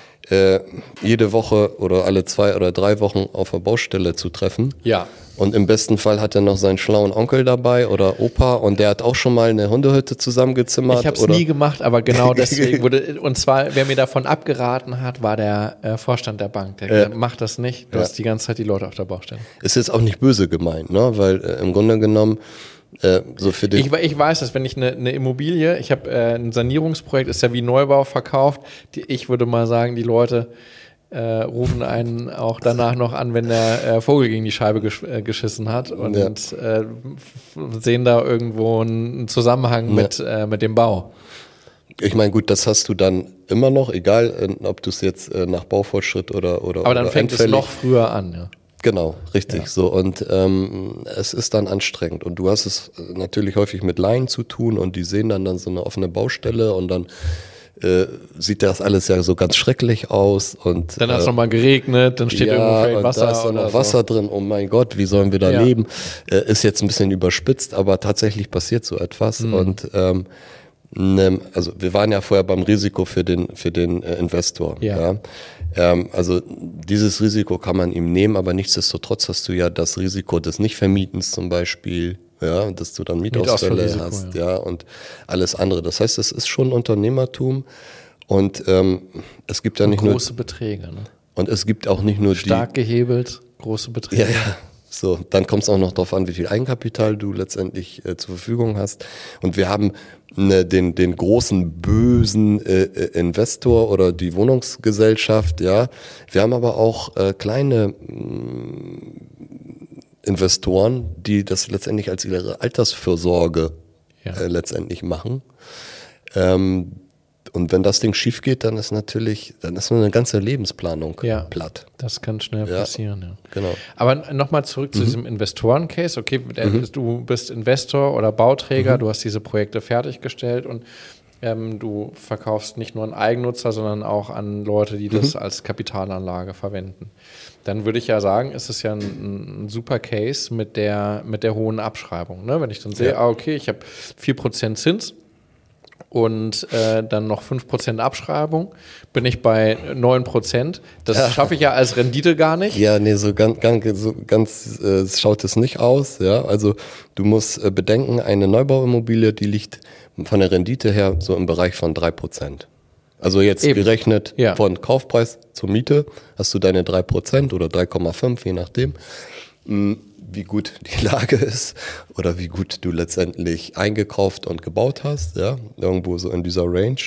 [SPEAKER 2] jede Woche oder alle 2 oder 3 Wochen auf der Baustelle zu treffen.
[SPEAKER 1] Ja.
[SPEAKER 2] Und im besten Fall hat er noch seinen schlauen Onkel dabei oder Opa und der hat auch schon mal eine Hundehütte zusammengezimmert.
[SPEAKER 1] Ich habe es nie gemacht, aber genau deswegen wurde, und zwar, wer mir davon abgeraten hat, war der Vorstand der Bank. Der gesagt, macht das nicht, du hast die ganze Zeit die Leute auf der Baustelle.
[SPEAKER 2] Ist jetzt auch nicht böse gemeint, ne? Weil im Grunde genommen so für den
[SPEAKER 1] ich weiß, dass wenn ich eine Immobilie, ich habe ein Sanierungsprojekt, ist ja wie Neubau verkauft, ich würde mal sagen, die Leute rufen einen auch danach noch an, wenn der Vogel gegen die Scheibe geschissen hat und sehen da irgendwo einen Zusammenhang mit dem Bau.
[SPEAKER 2] Ich meine, gut, das hast du dann immer noch, egal ob du es jetzt nach Baufortschritt oder
[SPEAKER 1] aber dann fängt es noch früher an, ja.
[SPEAKER 2] Genau, richtig. So und es ist dann anstrengend und du hast es natürlich häufig mit Laien zu tun und die sehen dann so eine offene Baustelle und dann sieht das alles ja so ganz schrecklich aus und
[SPEAKER 1] dann hat es nochmal geregnet, dann steht irgendwo vielleicht Wasser
[SPEAKER 2] da ist dann noch Wasser drin. Oh mein Gott, wie sollen wir da leben? Ist jetzt ein bisschen überspitzt, aber tatsächlich passiert so etwas und also wir waren ja vorher beim Risiko für den Investor. Ja. Also dieses Risiko kann man ihm nehmen, aber nichtsdestotrotz hast du ja das Risiko des Nichtvermietens zum Beispiel, ja, dass du dann Mietausfälle hast, ja, und alles andere. Das heißt, es ist schon Unternehmertum und es gibt ja nicht nur
[SPEAKER 1] große Beträge, ne?
[SPEAKER 2] Und es gibt auch nicht nur
[SPEAKER 1] stark gehebelt, große Beträge.
[SPEAKER 2] Ja. So, dann kommt es auch noch darauf an, wie viel Eigenkapital du letztendlich zur Verfügung hast. Und wir haben den großen bösen Investor oder die Wohnungsgesellschaft, ja. Wir haben aber auch kleine Investoren, die das letztendlich als ihre Altersfürsorge letztendlich machen. Und wenn das Ding schief geht, dann ist eine ganze Lebensplanung platt.
[SPEAKER 1] Das kann schnell passieren, ja.
[SPEAKER 2] Genau.
[SPEAKER 1] Aber nochmal zurück zu diesem Investoren-Case. Okay, du bist Investor oder Bauträger, du hast diese Projekte fertiggestellt und du verkaufst nicht nur an Eigennutzer, sondern auch an Leute, die das als Kapitalanlage verwenden. Dann würde ich ja sagen, ist es ja ein super Case mit der hohen Abschreibung. Ne? Wenn ich dann sehe, okay, ich habe 4% Zins, und dann noch 5% Abschreibung, bin ich bei 9%. Das schaffe ich ja als Rendite gar nicht.
[SPEAKER 2] Ja, nee, so ganz schaut es nicht aus. Ja, also du musst bedenken, eine Neubauimmobilie, die liegt von der Rendite her so im Bereich von 3%. Also jetzt gerechnet von Kaufpreis zur Miete hast du deine 3% oder 3,5, je nachdem, wie gut die Lage ist oder wie gut du letztendlich eingekauft und gebaut hast, ja, irgendwo so in dieser Range.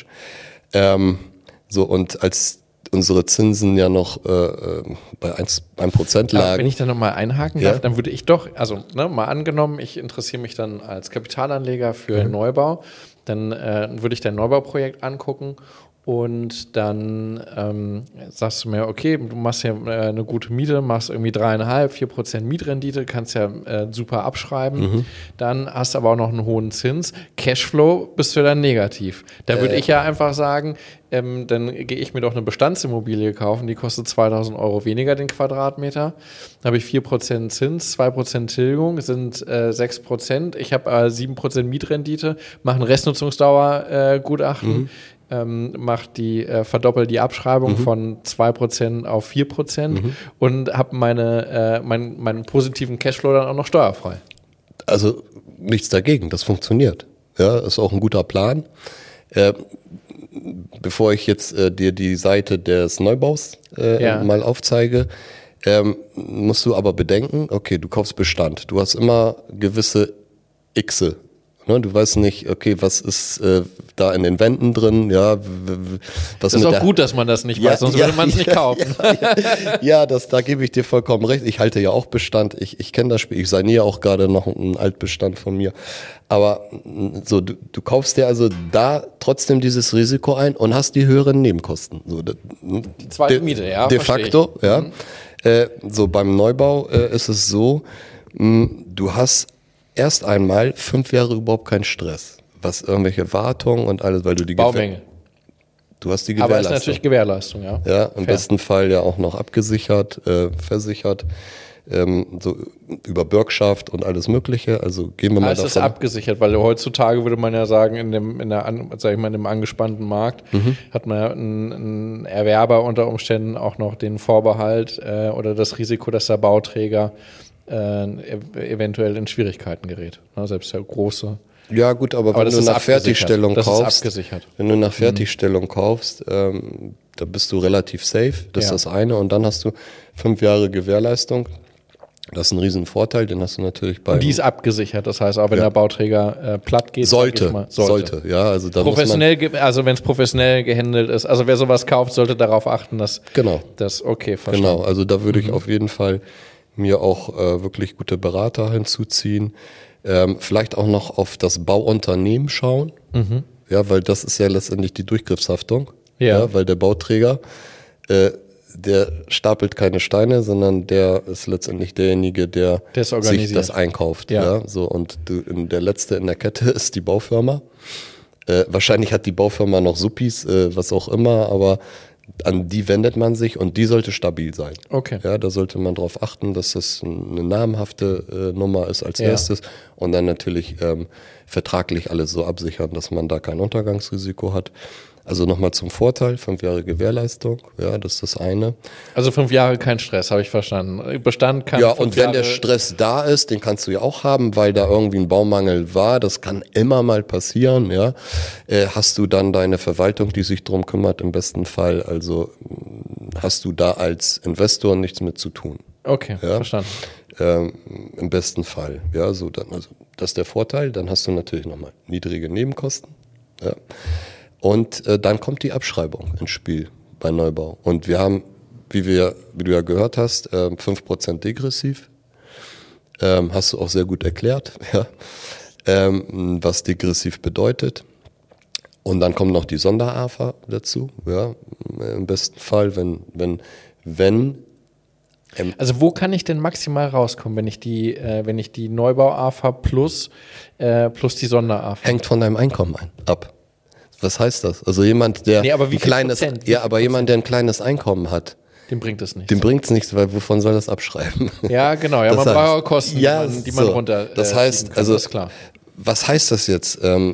[SPEAKER 2] So, und als unsere Zinsen ja noch bei 1% lagen.
[SPEAKER 1] Wenn ich da nochmal einhaken darf, dann würde ich doch, also mal angenommen, ich interessiere mich dann als Kapitalanleger für Neubau, dann würde ich dein Neubauprojekt angucken. Und dann sagst du mir, okay, du machst ja eine gute Miete, machst irgendwie 3,5-4% Mietrendite, kannst ja super abschreiben. Dann hast du aber auch noch einen hohen Zins. Cashflow bist du dann negativ. Da würde ich ja einfach sagen, dann gehe ich mir doch eine Bestandsimmobilie kaufen, die kostet 2.000 € weniger den Quadratmeter. Da habe ich 4% Zins, 2% Tilgung, sind 6%. Ich habe 7% Mietrendite, mache ein Restnutzungsdauergutachten. Verdoppel die Abschreibung von 2% auf 4% und habe meinen positiven Cashflow dann auch noch steuerfrei.
[SPEAKER 2] Also nichts dagegen, das funktioniert. Ja, ist auch ein guter Plan. Bevor ich jetzt dir die Seite des Neubaus mal aufzeige, musst du aber bedenken, okay, du kaufst Bestand. Du hast immer gewisse Xe. Ne? Du weißt nicht, okay, was ist da in den Wänden drin, ja.
[SPEAKER 1] Das ist auch gut, dass man das nicht weiß, sonst würde man es nicht kaufen.
[SPEAKER 2] Da gebe ich dir vollkommen recht. Ich halte ja auch Bestand, ich kenne das Spiel, ich saniere auch gerade noch einen Altbestand von mir. Aber so, du kaufst dir also da trotzdem dieses Risiko ein und hast die höheren Nebenkosten. So,
[SPEAKER 1] die zweite Miete, ja.
[SPEAKER 2] De facto, ja. So beim Neubau ist es so, du hast erst einmal 5 Jahre überhaupt keinen Stress. Was irgendwelche Wartungen und alles, weil du die
[SPEAKER 1] Baumenge.
[SPEAKER 2] Du hast die Gewährleistung.
[SPEAKER 1] Aber ist natürlich Gewährleistung, ja.
[SPEAKER 2] Ja, im besten Fall ja auch noch abgesichert, versichert, so über Bürgschaft und alles Mögliche. Also gehen wir mal davon.
[SPEAKER 1] Es ist abgesichert, weil heutzutage würde man ja sagen, in dem angespannten Markt hat man ja einen Erwerber unter Umständen auch noch den Vorbehalt oder das Risiko, dass der Bauträger eventuell in Schwierigkeiten gerät. Selbst der große.
[SPEAKER 2] Ja gut, aber wenn du nach Fertigstellung kaufst, wenn du nach Fertigstellung kaufst, da bist du relativ safe, das ist das eine. Und dann hast du 5 Jahre Gewährleistung. Das ist ein Riesenvorteil, den hast du natürlich bei.
[SPEAKER 1] Und die ist abgesichert, das heißt auch, wenn der Bauträger platt geht.
[SPEAKER 2] Sollte, ja. Also da
[SPEAKER 1] professionell, also wenn es professionell gehandelt ist, also wer sowas kauft, sollte darauf achten, dass das okay verstanden.
[SPEAKER 2] Genau, also da würde ich auf jeden Fall mir auch wirklich gute Berater hinzuziehen. Vielleicht auch noch auf das Bauunternehmen schauen, ja, weil das ist ja letztendlich die Durchgriffshaftung, ja weil der Bauträger, der stapelt keine Steine, sondern der ist letztendlich derjenige, der sich das einkauft, ja, so und der Letzte in der Kette ist die Baufirma. Wahrscheinlich hat die Baufirma noch Suppis, was auch immer, aber an die wendet man sich und die sollte stabil sein.
[SPEAKER 1] Okay.
[SPEAKER 2] Ja, da sollte man darauf achten, dass das eine namhafte Nummer ist als erstes und dann natürlich vertraglich alles so absichern, dass man da kein Untergangsrisiko hat. Also nochmal zum Vorteil, 5 Jahre Gewährleistung, ja, das ist das eine.
[SPEAKER 1] Also 5 Jahre kein Stress, habe ich verstanden. Bestand kann.
[SPEAKER 2] Ja, und wenn der Stress da ist, den kannst du ja auch haben, weil da irgendwie ein Baumangel war, das kann immer mal passieren, ja. Hast du dann deine Verwaltung, die sich drum kümmert, im besten Fall, also hast du da als Investor nichts mit zu tun.
[SPEAKER 1] Okay, verstanden.
[SPEAKER 2] Im besten Fall, ja, so dann, also das ist der Vorteil, dann hast du natürlich nochmal niedrige Nebenkosten, ja. Und dann kommt die Abschreibung ins Spiel bei Neubau. Und wir haben, wie du ja gehört hast, 5% degressiv. Hast du auch sehr gut erklärt, ja. Was degressiv bedeutet. Und dann kommt noch die Sonder-AFA dazu, ja. Im besten Fall, wenn
[SPEAKER 1] also wo kann ich denn maximal rauskommen, wenn ich die Neubau-AFA plus die Sonder-AFA?
[SPEAKER 2] Hängt von deinem Einkommen ab. Was heißt das? Also jemand, der jemand, der ein kleines Einkommen hat,
[SPEAKER 1] dem bringt es nichts.
[SPEAKER 2] Dem bringt es nichts, weil wovon soll das abschreiben?
[SPEAKER 1] Ja, genau. Ja, man braucht Kosten, die man runter.
[SPEAKER 2] Das heißt, also
[SPEAKER 1] das ist klar.
[SPEAKER 2] Was heißt das jetzt?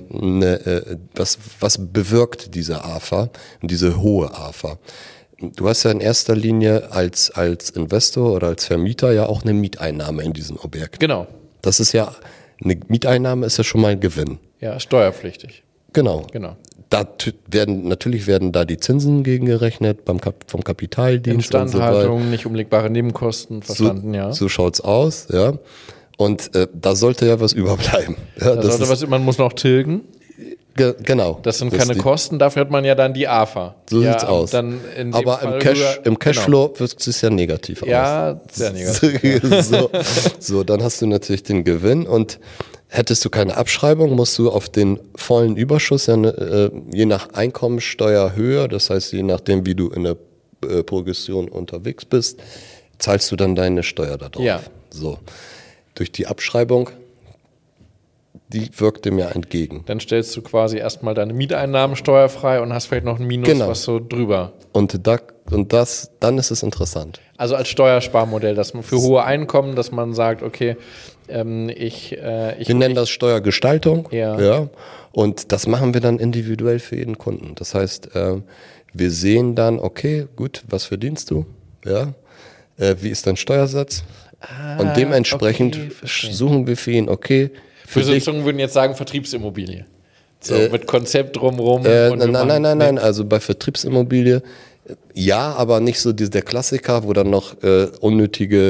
[SPEAKER 2] Was bewirkt diese AFA und diese hohe AFA? Du hast ja in erster Linie als Investor oder als Vermieter ja auch eine Mieteinnahme in diesem Objekt.
[SPEAKER 1] Genau.
[SPEAKER 2] Das ist ja, eine Mieteinnahme ist ja schon mal ein Gewinn.
[SPEAKER 1] Ja, steuerpflichtig.
[SPEAKER 2] Genau. Natürlich werden da die Zinsen gegengerechnet vom Kapitaldienst und so weiter.
[SPEAKER 1] Instandhaltung, nicht umlegbare Nebenkosten, verstanden, ja.
[SPEAKER 2] So schaut's aus, ja. Und da sollte ja was überbleiben. Ja,
[SPEAKER 1] man muss noch tilgen.
[SPEAKER 2] Genau.
[SPEAKER 1] Das sind keine Kosten, dafür hat man ja dann die AFA.
[SPEAKER 2] So sieht's aus.
[SPEAKER 1] Dann
[SPEAKER 2] aber im Cashflow wirkt es ja negativ aus.
[SPEAKER 1] Ja, sehr negativ.
[SPEAKER 2] So, dann hast du natürlich den Gewinn und hättest du keine Abschreibung, musst du auf den vollen Überschuss, je nach Einkommensteuerhöhe, das heißt je nachdem, wie du in der Progression unterwegs bist, zahlst du dann deine Steuer da drauf.
[SPEAKER 1] Ja.
[SPEAKER 2] So. Durch die Abschreibung, die wirkt dem ja entgegen.
[SPEAKER 1] Dann stellst du quasi erstmal deine Mieteinnahmen steuerfrei und hast vielleicht noch ein Minus, was so drüber.
[SPEAKER 2] Dann ist es interessant.
[SPEAKER 1] Also als Steuersparmodell, dass man für hohe Einkommen, dass man sagt, okay, wir
[SPEAKER 2] nennen das Steuergestaltung. Ja. Und das machen wir dann individuell für jeden Kunden. Das heißt, wir sehen dann, okay, gut, was verdienst du? Ja. Wie ist dein Steuersatz? Und dementsprechend suchen wir für ihn, okay.
[SPEAKER 1] Für Sitzungen würden jetzt sagen Vertriebsimmobilie. So, mit Konzept drumherum.
[SPEAKER 2] Nein. Also bei Vertriebsimmobilie, ja, aber nicht so der Klassiker, wo dann noch unnötige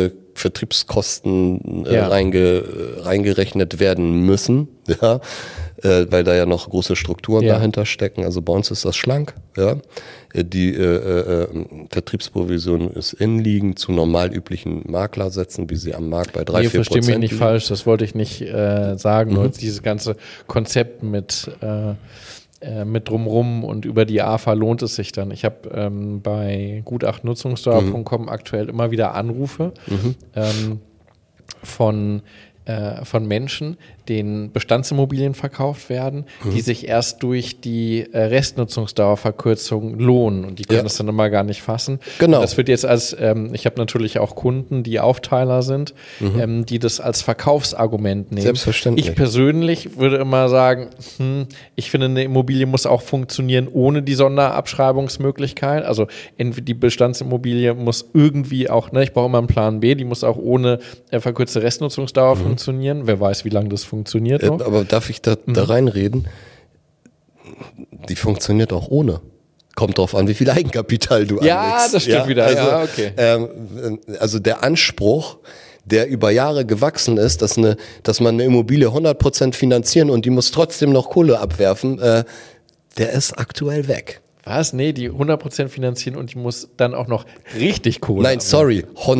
[SPEAKER 2] Vertriebskosten reingerechnet werden müssen, ja, weil da ja noch große Strukturen dahinter stecken. Also bei uns ist das schlank, ja. Die Vertriebsprovision ist innenliegend zu normal üblichen Maklersätzen, wie sie am Markt bei 3-4%
[SPEAKER 1] verstehe mich nicht falsch, das wollte ich nicht sagen, nur dieses ganze Konzept mit drumrum und über die AFA lohnt es sich dann. Ich habe bei gutachtnutzungsdauer.com aktuell immer wieder Anrufe von Menschen, denen Bestandsimmobilien verkauft werden, die sich erst durch die Restnutzungsdauerverkürzung lohnen und die können das dann immer gar nicht fassen.
[SPEAKER 2] Genau.
[SPEAKER 1] Und das wird jetzt ich habe natürlich auch Kunden, die Aufteiler sind, die das als Verkaufsargument nehmen.
[SPEAKER 2] Selbstverständlich.
[SPEAKER 1] Ich persönlich würde immer sagen, ich finde, eine Immobilie muss auch funktionieren ohne die Sonderabschreibungsmöglichkeit. Also die Bestandsimmobilie muss irgendwie auch, ich brauche immer einen Plan B, die muss auch ohne verkürzte Restnutzungsdauer funktionieren. Wer weiß, wie lange das funktioniert noch.
[SPEAKER 2] Aber darf ich da reinreden? Die funktioniert auch ohne. Kommt drauf an, wie viel Eigenkapital du anlegst.
[SPEAKER 1] Ja, das stimmt wieder.
[SPEAKER 2] Also,
[SPEAKER 1] ja, okay.
[SPEAKER 2] Also der Anspruch, der über Jahre gewachsen ist, dass man eine Immobilie 100% finanzieren und die muss trotzdem noch Kohle abwerfen, der ist aktuell weg.
[SPEAKER 1] Was? Nee, die 100% finanzieren und die muss dann auch noch richtig Kohle.
[SPEAKER 2] Nein, sorry,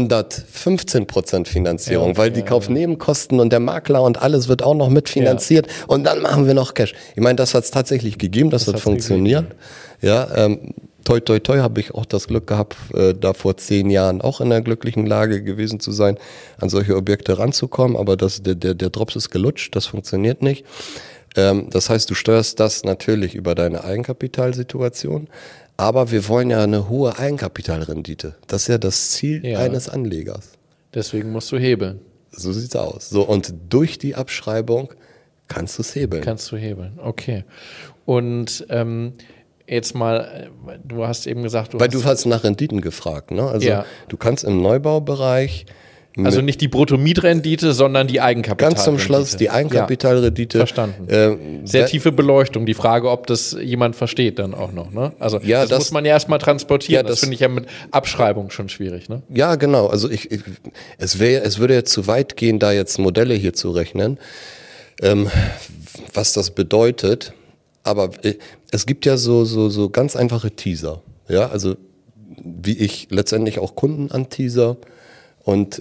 [SPEAKER 2] 115% Finanzierung, weil die Kaufnebenkosten und der Makler und alles wird auch noch mitfinanziert und dann machen wir noch Cash. Ich meine, das hat es tatsächlich gegeben, das hat funktioniert. Ja, toi, toi, toi, habe ich auch das Glück gehabt, da vor 10 Jahren auch in einer glücklichen Lage gewesen zu sein, an solche Objekte ranzukommen, aber der Drops ist gelutscht, das funktioniert nicht. Das heißt, du steuerst das natürlich über deine Eigenkapitalsituation, aber wir wollen ja eine hohe Eigenkapitalrendite. Das ist ja das Ziel eines Anlegers.
[SPEAKER 1] Deswegen musst du hebeln.
[SPEAKER 2] So sieht's aus. So, und durch die Abschreibung kannst du es hebeln.
[SPEAKER 1] Okay. Und jetzt mal, du hast eben gesagt,
[SPEAKER 2] du hast nach Renditen gefragt, ne? Also du kannst im Neubaubereich
[SPEAKER 1] also nicht die Bruttomietrendite, sondern die Eigenkapitalrendite.
[SPEAKER 2] Ganz zum Schluss die Eigenkapitalrendite.
[SPEAKER 1] Verstanden. Sehr tiefe Beleuchtung. Die Frage, ob das jemand versteht dann auch noch. Ne? Also das muss man ja erstmal transportieren. Das finde ich ja mit Abschreibung schon schwierig. Ne?
[SPEAKER 2] Ja, genau. Also es würde jetzt zu weit gehen, da jetzt Modelle hier zu rechnen, was das bedeutet. Aber es gibt ja so ganz einfache Teaser. Ja, also wie ich letztendlich auch Kunden anteaser. Und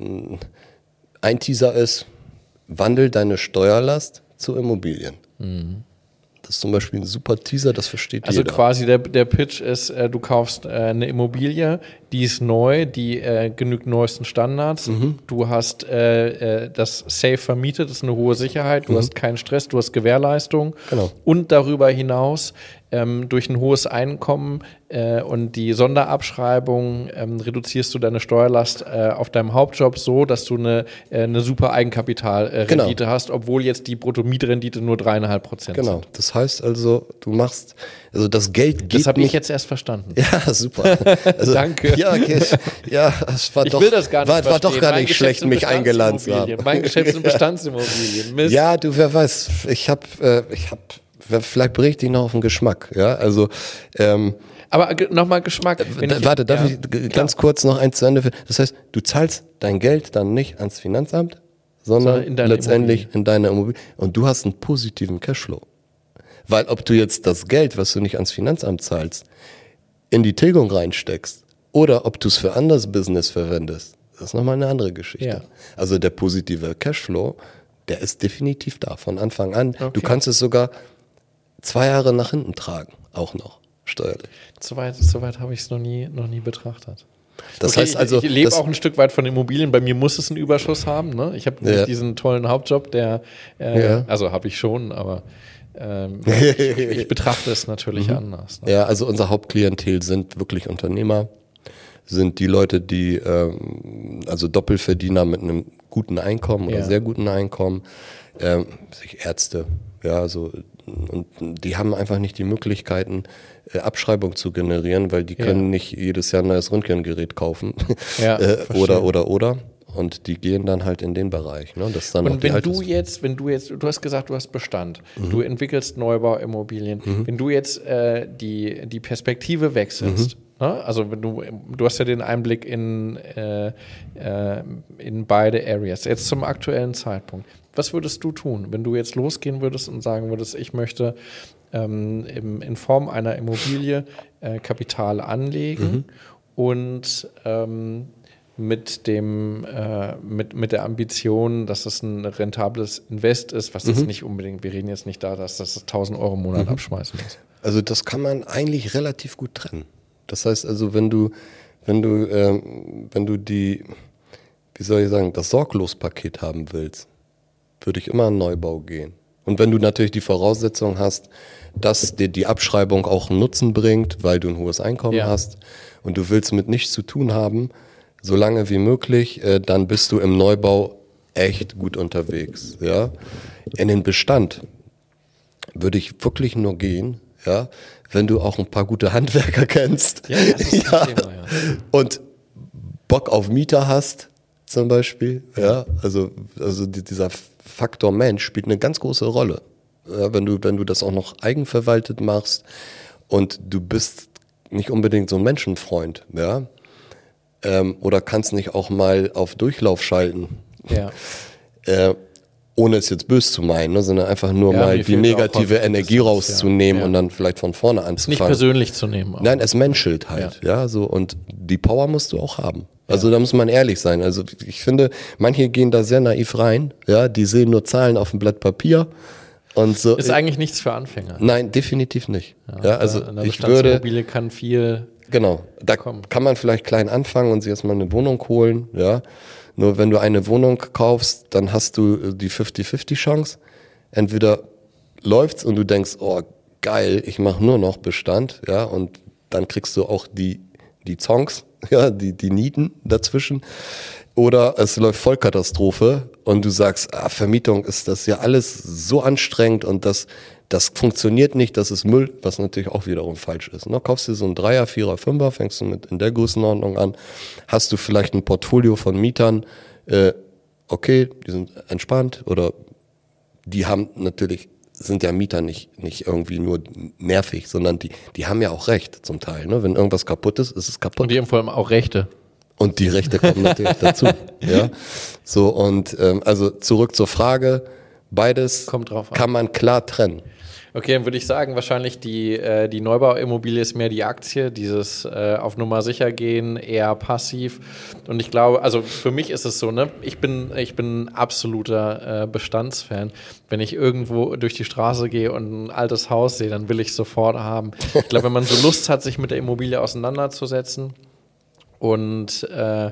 [SPEAKER 2] ein Teaser ist, wandel deine Steuerlast zu Immobilien. Das ist zum Beispiel ein super Teaser, das versteht jeder.
[SPEAKER 1] Also quasi der Pitch ist, du kaufst eine Immobilie, die ist neu, die genügt neuesten Standards. Du hast das safe vermietet, das ist eine hohe Sicherheit, du hast keinen Stress, du hast Gewährleistung.
[SPEAKER 2] Genau.
[SPEAKER 1] Und darüber hinaus durch ein hohes Einkommen und die Sonderabschreibung reduzierst du deine Steuerlast auf deinem Hauptjob so, dass du eine super Eigenkapitalrendite hast, obwohl jetzt die Bruttomietrendite nur 3,5% sind.
[SPEAKER 2] Genau, das heißt also, das Geld geht
[SPEAKER 1] Das habe ich jetzt erst verstanden.
[SPEAKER 2] Ja, super. Also,
[SPEAKER 1] Danke.
[SPEAKER 2] Ja, okay. Ja, es war
[SPEAKER 1] will das gar nicht
[SPEAKER 2] war doch gar nicht schlecht, mich eingeladen zu haben.
[SPEAKER 1] Mein Geschäft sind Bestandsimmobilien. Mist.
[SPEAKER 2] Ja, wer weiß, vielleicht bringe ich dich noch auf den Geschmack. Ja, also
[SPEAKER 1] aber nochmal Geschmack.
[SPEAKER 2] Darf ich ganz kurz noch eins zu Ende führen? Das heißt, du zahlst dein Geld dann nicht ans Finanzamt, sondern letztendlich in deine Immobilie. Und du hast einen positiven Cashflow. Weil ob du jetzt das Geld, was du nicht ans Finanzamt zahlst, in die Tilgung reinsteckst oder ob du es für anderes Business verwendest, das ist nochmal eine andere Geschichte.
[SPEAKER 1] Ja.
[SPEAKER 2] Also der positive Cashflow, der ist definitiv da von Anfang an.
[SPEAKER 1] Okay.
[SPEAKER 2] Du kannst es sogar 2 Jahre nach hinten tragen, auch noch steuerlich.
[SPEAKER 1] Soweit habe ich es noch nie betrachtet.
[SPEAKER 2] Das heißt also,
[SPEAKER 1] ich lebe auch ein Stück weit von Immobilien. Bei mir muss es einen Überschuss haben. Ne? Ich habe diesen tollen Hauptjob, also habe ich schon, aber ich betrachte es natürlich anders. Ne?
[SPEAKER 2] Ja, also unser Hauptklientel sind wirklich Unternehmer, sind die Leute, die also Doppelverdiener mit einem guten Einkommen oder sehr guten Einkommen, Ärzte, ja, so. Und die haben einfach nicht die Möglichkeiten, Abschreibung zu generieren, weil die können nicht jedes Jahr ein neues Röntgengerät kaufen. Oder. Und die gehen dann halt in den Bereich. Ne? Das ist dann
[SPEAKER 1] und wenn du jetzt, du hast gesagt, du hast Bestand, du entwickelst Neubauimmobilien. Wenn du jetzt die Perspektive wechselst, Ne? Also wenn du hast ja den Einblick in beide Areas. Jetzt zum aktuellen Zeitpunkt. Was würdest du tun, wenn du jetzt losgehen würdest und sagen würdest, ich möchte in Form einer Immobilie Kapital anlegen und mit der Ambition, dass es ein rentables Invest ist, was jetzt nicht unbedingt, wir reden jetzt nicht da, dass das 1.000 Euro im Monat abschmeißen muss.
[SPEAKER 2] Also das kann man eigentlich relativ gut trennen. Das heißt also, wenn du die, wie soll ich sagen, das Sorglospaket haben willst, würde ich immer in Neubau gehen. Und wenn du natürlich die Voraussetzung hast, dass dir die Abschreibung auch einen Nutzen bringt, weil du ein hohes Einkommen hast und du willst mit nichts zu tun haben, so lange wie möglich, dann bist du im Neubau echt gut unterwegs. Ja? In den Bestand würde ich wirklich nur gehen, ja, wenn du auch ein paar gute Handwerker kennst,
[SPEAKER 1] Ja, das ist ein Thema, ja.
[SPEAKER 2] Und Bock auf Mieter hast, zum Beispiel, ja, also dieser Faktor Mensch spielt eine ganz große Rolle. Ja, wenn du das auch noch eigenverwaltet machst und du bist nicht unbedingt so ein Menschenfreund, ja, oder kannst nicht auch mal auf Durchlauf schalten, ohne es jetzt böse zu meinen, ne, sondern einfach nur mal die negative Energie rauszunehmen und dann vielleicht von vorne anzufangen.
[SPEAKER 1] Nicht persönlich zu nehmen. Auch.
[SPEAKER 2] Nein, es menschelt halt, ja, so, und die Power musst du auch haben. Also da muss man ehrlich sein. Also ich finde, manche gehen da sehr naiv rein, ja, die sehen nur Zahlen auf dem Blatt Papier und so.
[SPEAKER 1] Ist eigentlich nichts für Anfänger.
[SPEAKER 2] Nein, definitiv nicht. Ja, also
[SPEAKER 1] eine
[SPEAKER 2] ich würde,
[SPEAKER 1] Bestandsimmobilie kann viel.
[SPEAKER 2] genau, da kann man vielleicht klein anfangen und sich erstmal eine Wohnung holen, ja. Nur wenn du eine Wohnung kaufst, dann hast du die 50-50 Chance. Entweder läuft's und du denkst, oh geil, ich mache nur noch Bestand, ja, und dann kriegst du auch die Zonks, ja, die Nieten dazwischen. Oder es läuft Vollkatastrophe und du sagst, Vermietung ist das ja alles so anstrengend und das funktioniert nicht, das ist Müll, was natürlich auch wiederum falsch ist. Ne? Kaufst dir so einen 3er, 4er, 5er, fängst du mit in der Größenordnung an, hast du vielleicht ein Portfolio von Mietern, okay, die sind entspannt oder die haben natürlich, sind ja Mieter nicht irgendwie nur nervig, sondern die haben ja auch Recht zum Teil. Ne? Wenn irgendwas kaputt ist, ist es kaputt.
[SPEAKER 1] Und die haben vor allem auch Rechte.
[SPEAKER 2] Und die Rechte kommen natürlich dazu. Ja, so, und also zurück zur Frage, beides
[SPEAKER 1] Kommt drauf an.
[SPEAKER 2] kann man klar trennen.
[SPEAKER 1] Okay, dann würde ich sagen, wahrscheinlich die Neubauimmobilie ist mehr die Aktie, dieses auf Nummer sicher gehen, eher passiv. Und ich glaube, also für mich ist es so, ne, ich bin ein absoluter Bestandsfan. Wenn ich irgendwo durch die Straße gehe und ein altes Haus sehe, dann will ich es sofort haben. Ich glaube, wenn man so Lust hat, sich mit der Immobilie auseinanderzusetzen, und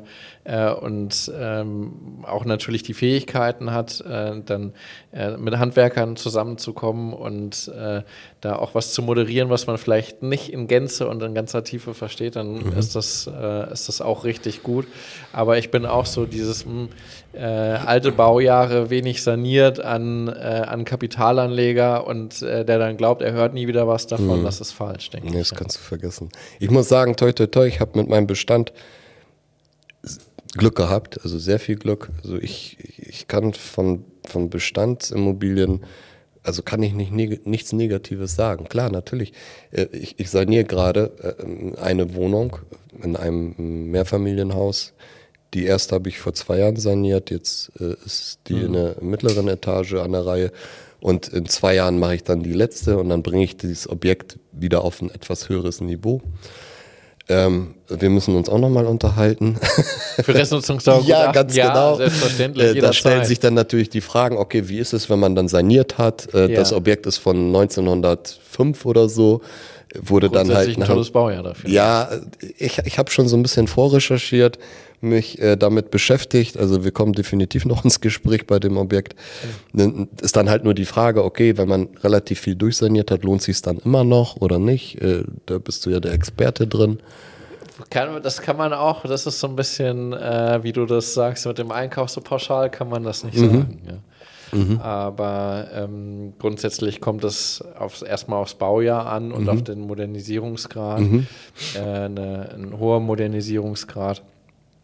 [SPEAKER 1] auch natürlich die Fähigkeiten hat, dann mit Handwerkern zusammenzukommen und da auch was zu moderieren, was man vielleicht nicht in Gänze und in ganzer Tiefe versteht, dann ist das auch richtig gut. Aber ich bin auch so dieses alte Baujahre, wenig saniert an Kapitalanleger und der dann glaubt, er hört nie wieder was davon, das ist falsch, denke ich.
[SPEAKER 2] Nee, das kannst du vergessen. Ich muss sagen, toi, toi, toi, ich habe mit meinem Bestand Glück gehabt, also sehr viel Glück. Also ich kann von Bestandsimmobilien, also kann ich nichts Negatives sagen. Klar, natürlich. Ich saniere gerade eine Wohnung in einem Mehrfamilienhaus. Die erste habe ich vor 2 Jahren saniert. Jetzt ist die in der mittleren Etage an der Reihe. Und in 2 Jahren mache ich dann die letzte und dann bringe ich dieses Objekt wieder auf ein etwas höheres Niveau. Wir müssen uns auch nochmal unterhalten.
[SPEAKER 1] Für Restnutzungsdauer
[SPEAKER 2] ja, ganz genau.
[SPEAKER 1] Selbstverständlich.
[SPEAKER 2] Da stellen sich dann natürlich die Fragen, okay, wie ist es, wenn man dann saniert hat? Das Objekt ist von 1905 oder so. Wurde dann halt
[SPEAKER 1] ein tolles Baujahr dafür.
[SPEAKER 2] Ja, ich habe schon so ein bisschen vorrecherchiert, mich damit beschäftigt. Also wir kommen definitiv noch ins Gespräch bei dem Objekt. Ist dann halt nur die Frage, okay, wenn man relativ viel durchsaniert hat, lohnt sich es dann immer noch oder nicht? Da bist du ja der Experte drin.
[SPEAKER 1] Das kann man auch, das ist so ein bisschen, wie du das sagst, mit dem Einkauf so pauschal kann man das nicht sagen. Ja. Aber grundsätzlich kommt es erstmal aufs Baujahr an und auf den Modernisierungsgrad, ein hoher Modernisierungsgrad.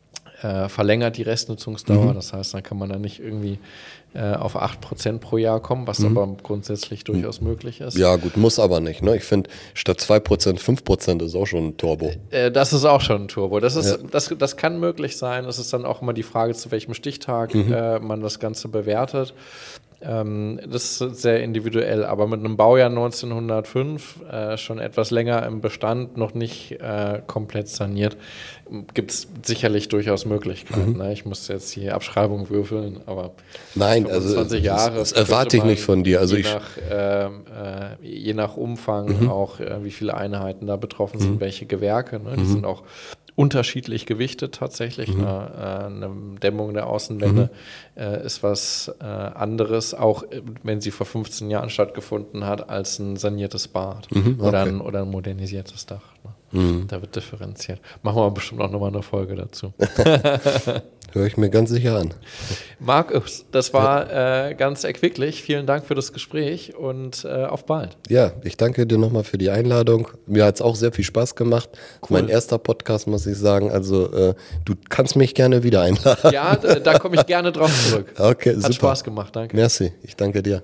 [SPEAKER 1] verlängert die Restnutzungsdauer. Das heißt, dann kann man da nicht irgendwie auf 8% pro Jahr kommen, was aber grundsätzlich durchaus möglich ist.
[SPEAKER 2] Ja, gut, muss aber nicht. Ne? Ich finde, statt 2%, 5% ist auch schon ein Turbo.
[SPEAKER 1] Das ist auch schon ein Turbo. Das kann möglich sein. Es ist dann auch immer die Frage, zu welchem Stichtag man das Ganze bewertet. Das ist sehr individuell, aber mit einem Baujahr 1905, schon etwas länger im Bestand, noch nicht komplett saniert, gibt es sicherlich durchaus Möglichkeiten. Ne? Ich muss jetzt die Abschreibung würfeln, aber
[SPEAKER 2] nein,
[SPEAKER 1] 25 Jahre.
[SPEAKER 2] Das erwarte ich nicht von dir. Also
[SPEAKER 1] je nach Umfang auch, wie viele Einheiten da betroffen sind, welche Gewerke. Ne? Die sind auch unterschiedlich gewichtet tatsächlich. Eine Dämmung der Außenwände ist was anderes, auch wenn sie vor 15 Jahren stattgefunden hat, als ein saniertes Bad oder ein modernisiertes Dach. Ne? Da wird differenziert. Machen wir bestimmt auch nochmal eine Folge dazu.
[SPEAKER 2] Höre ich mir ganz sicher an.
[SPEAKER 1] Markus, das war ganz erquicklich. Vielen Dank für das Gespräch und auf bald.
[SPEAKER 2] Ja, ich danke dir nochmal für die Einladung. Mir hat es auch sehr viel Spaß gemacht. Cool. Mein erster Podcast, muss ich sagen. Also du kannst mich gerne wieder einladen.
[SPEAKER 1] Ja, da komme ich gerne drauf zurück.
[SPEAKER 2] Okay, super.
[SPEAKER 1] Hat Spaß gemacht, danke.
[SPEAKER 2] Merci, ich danke dir.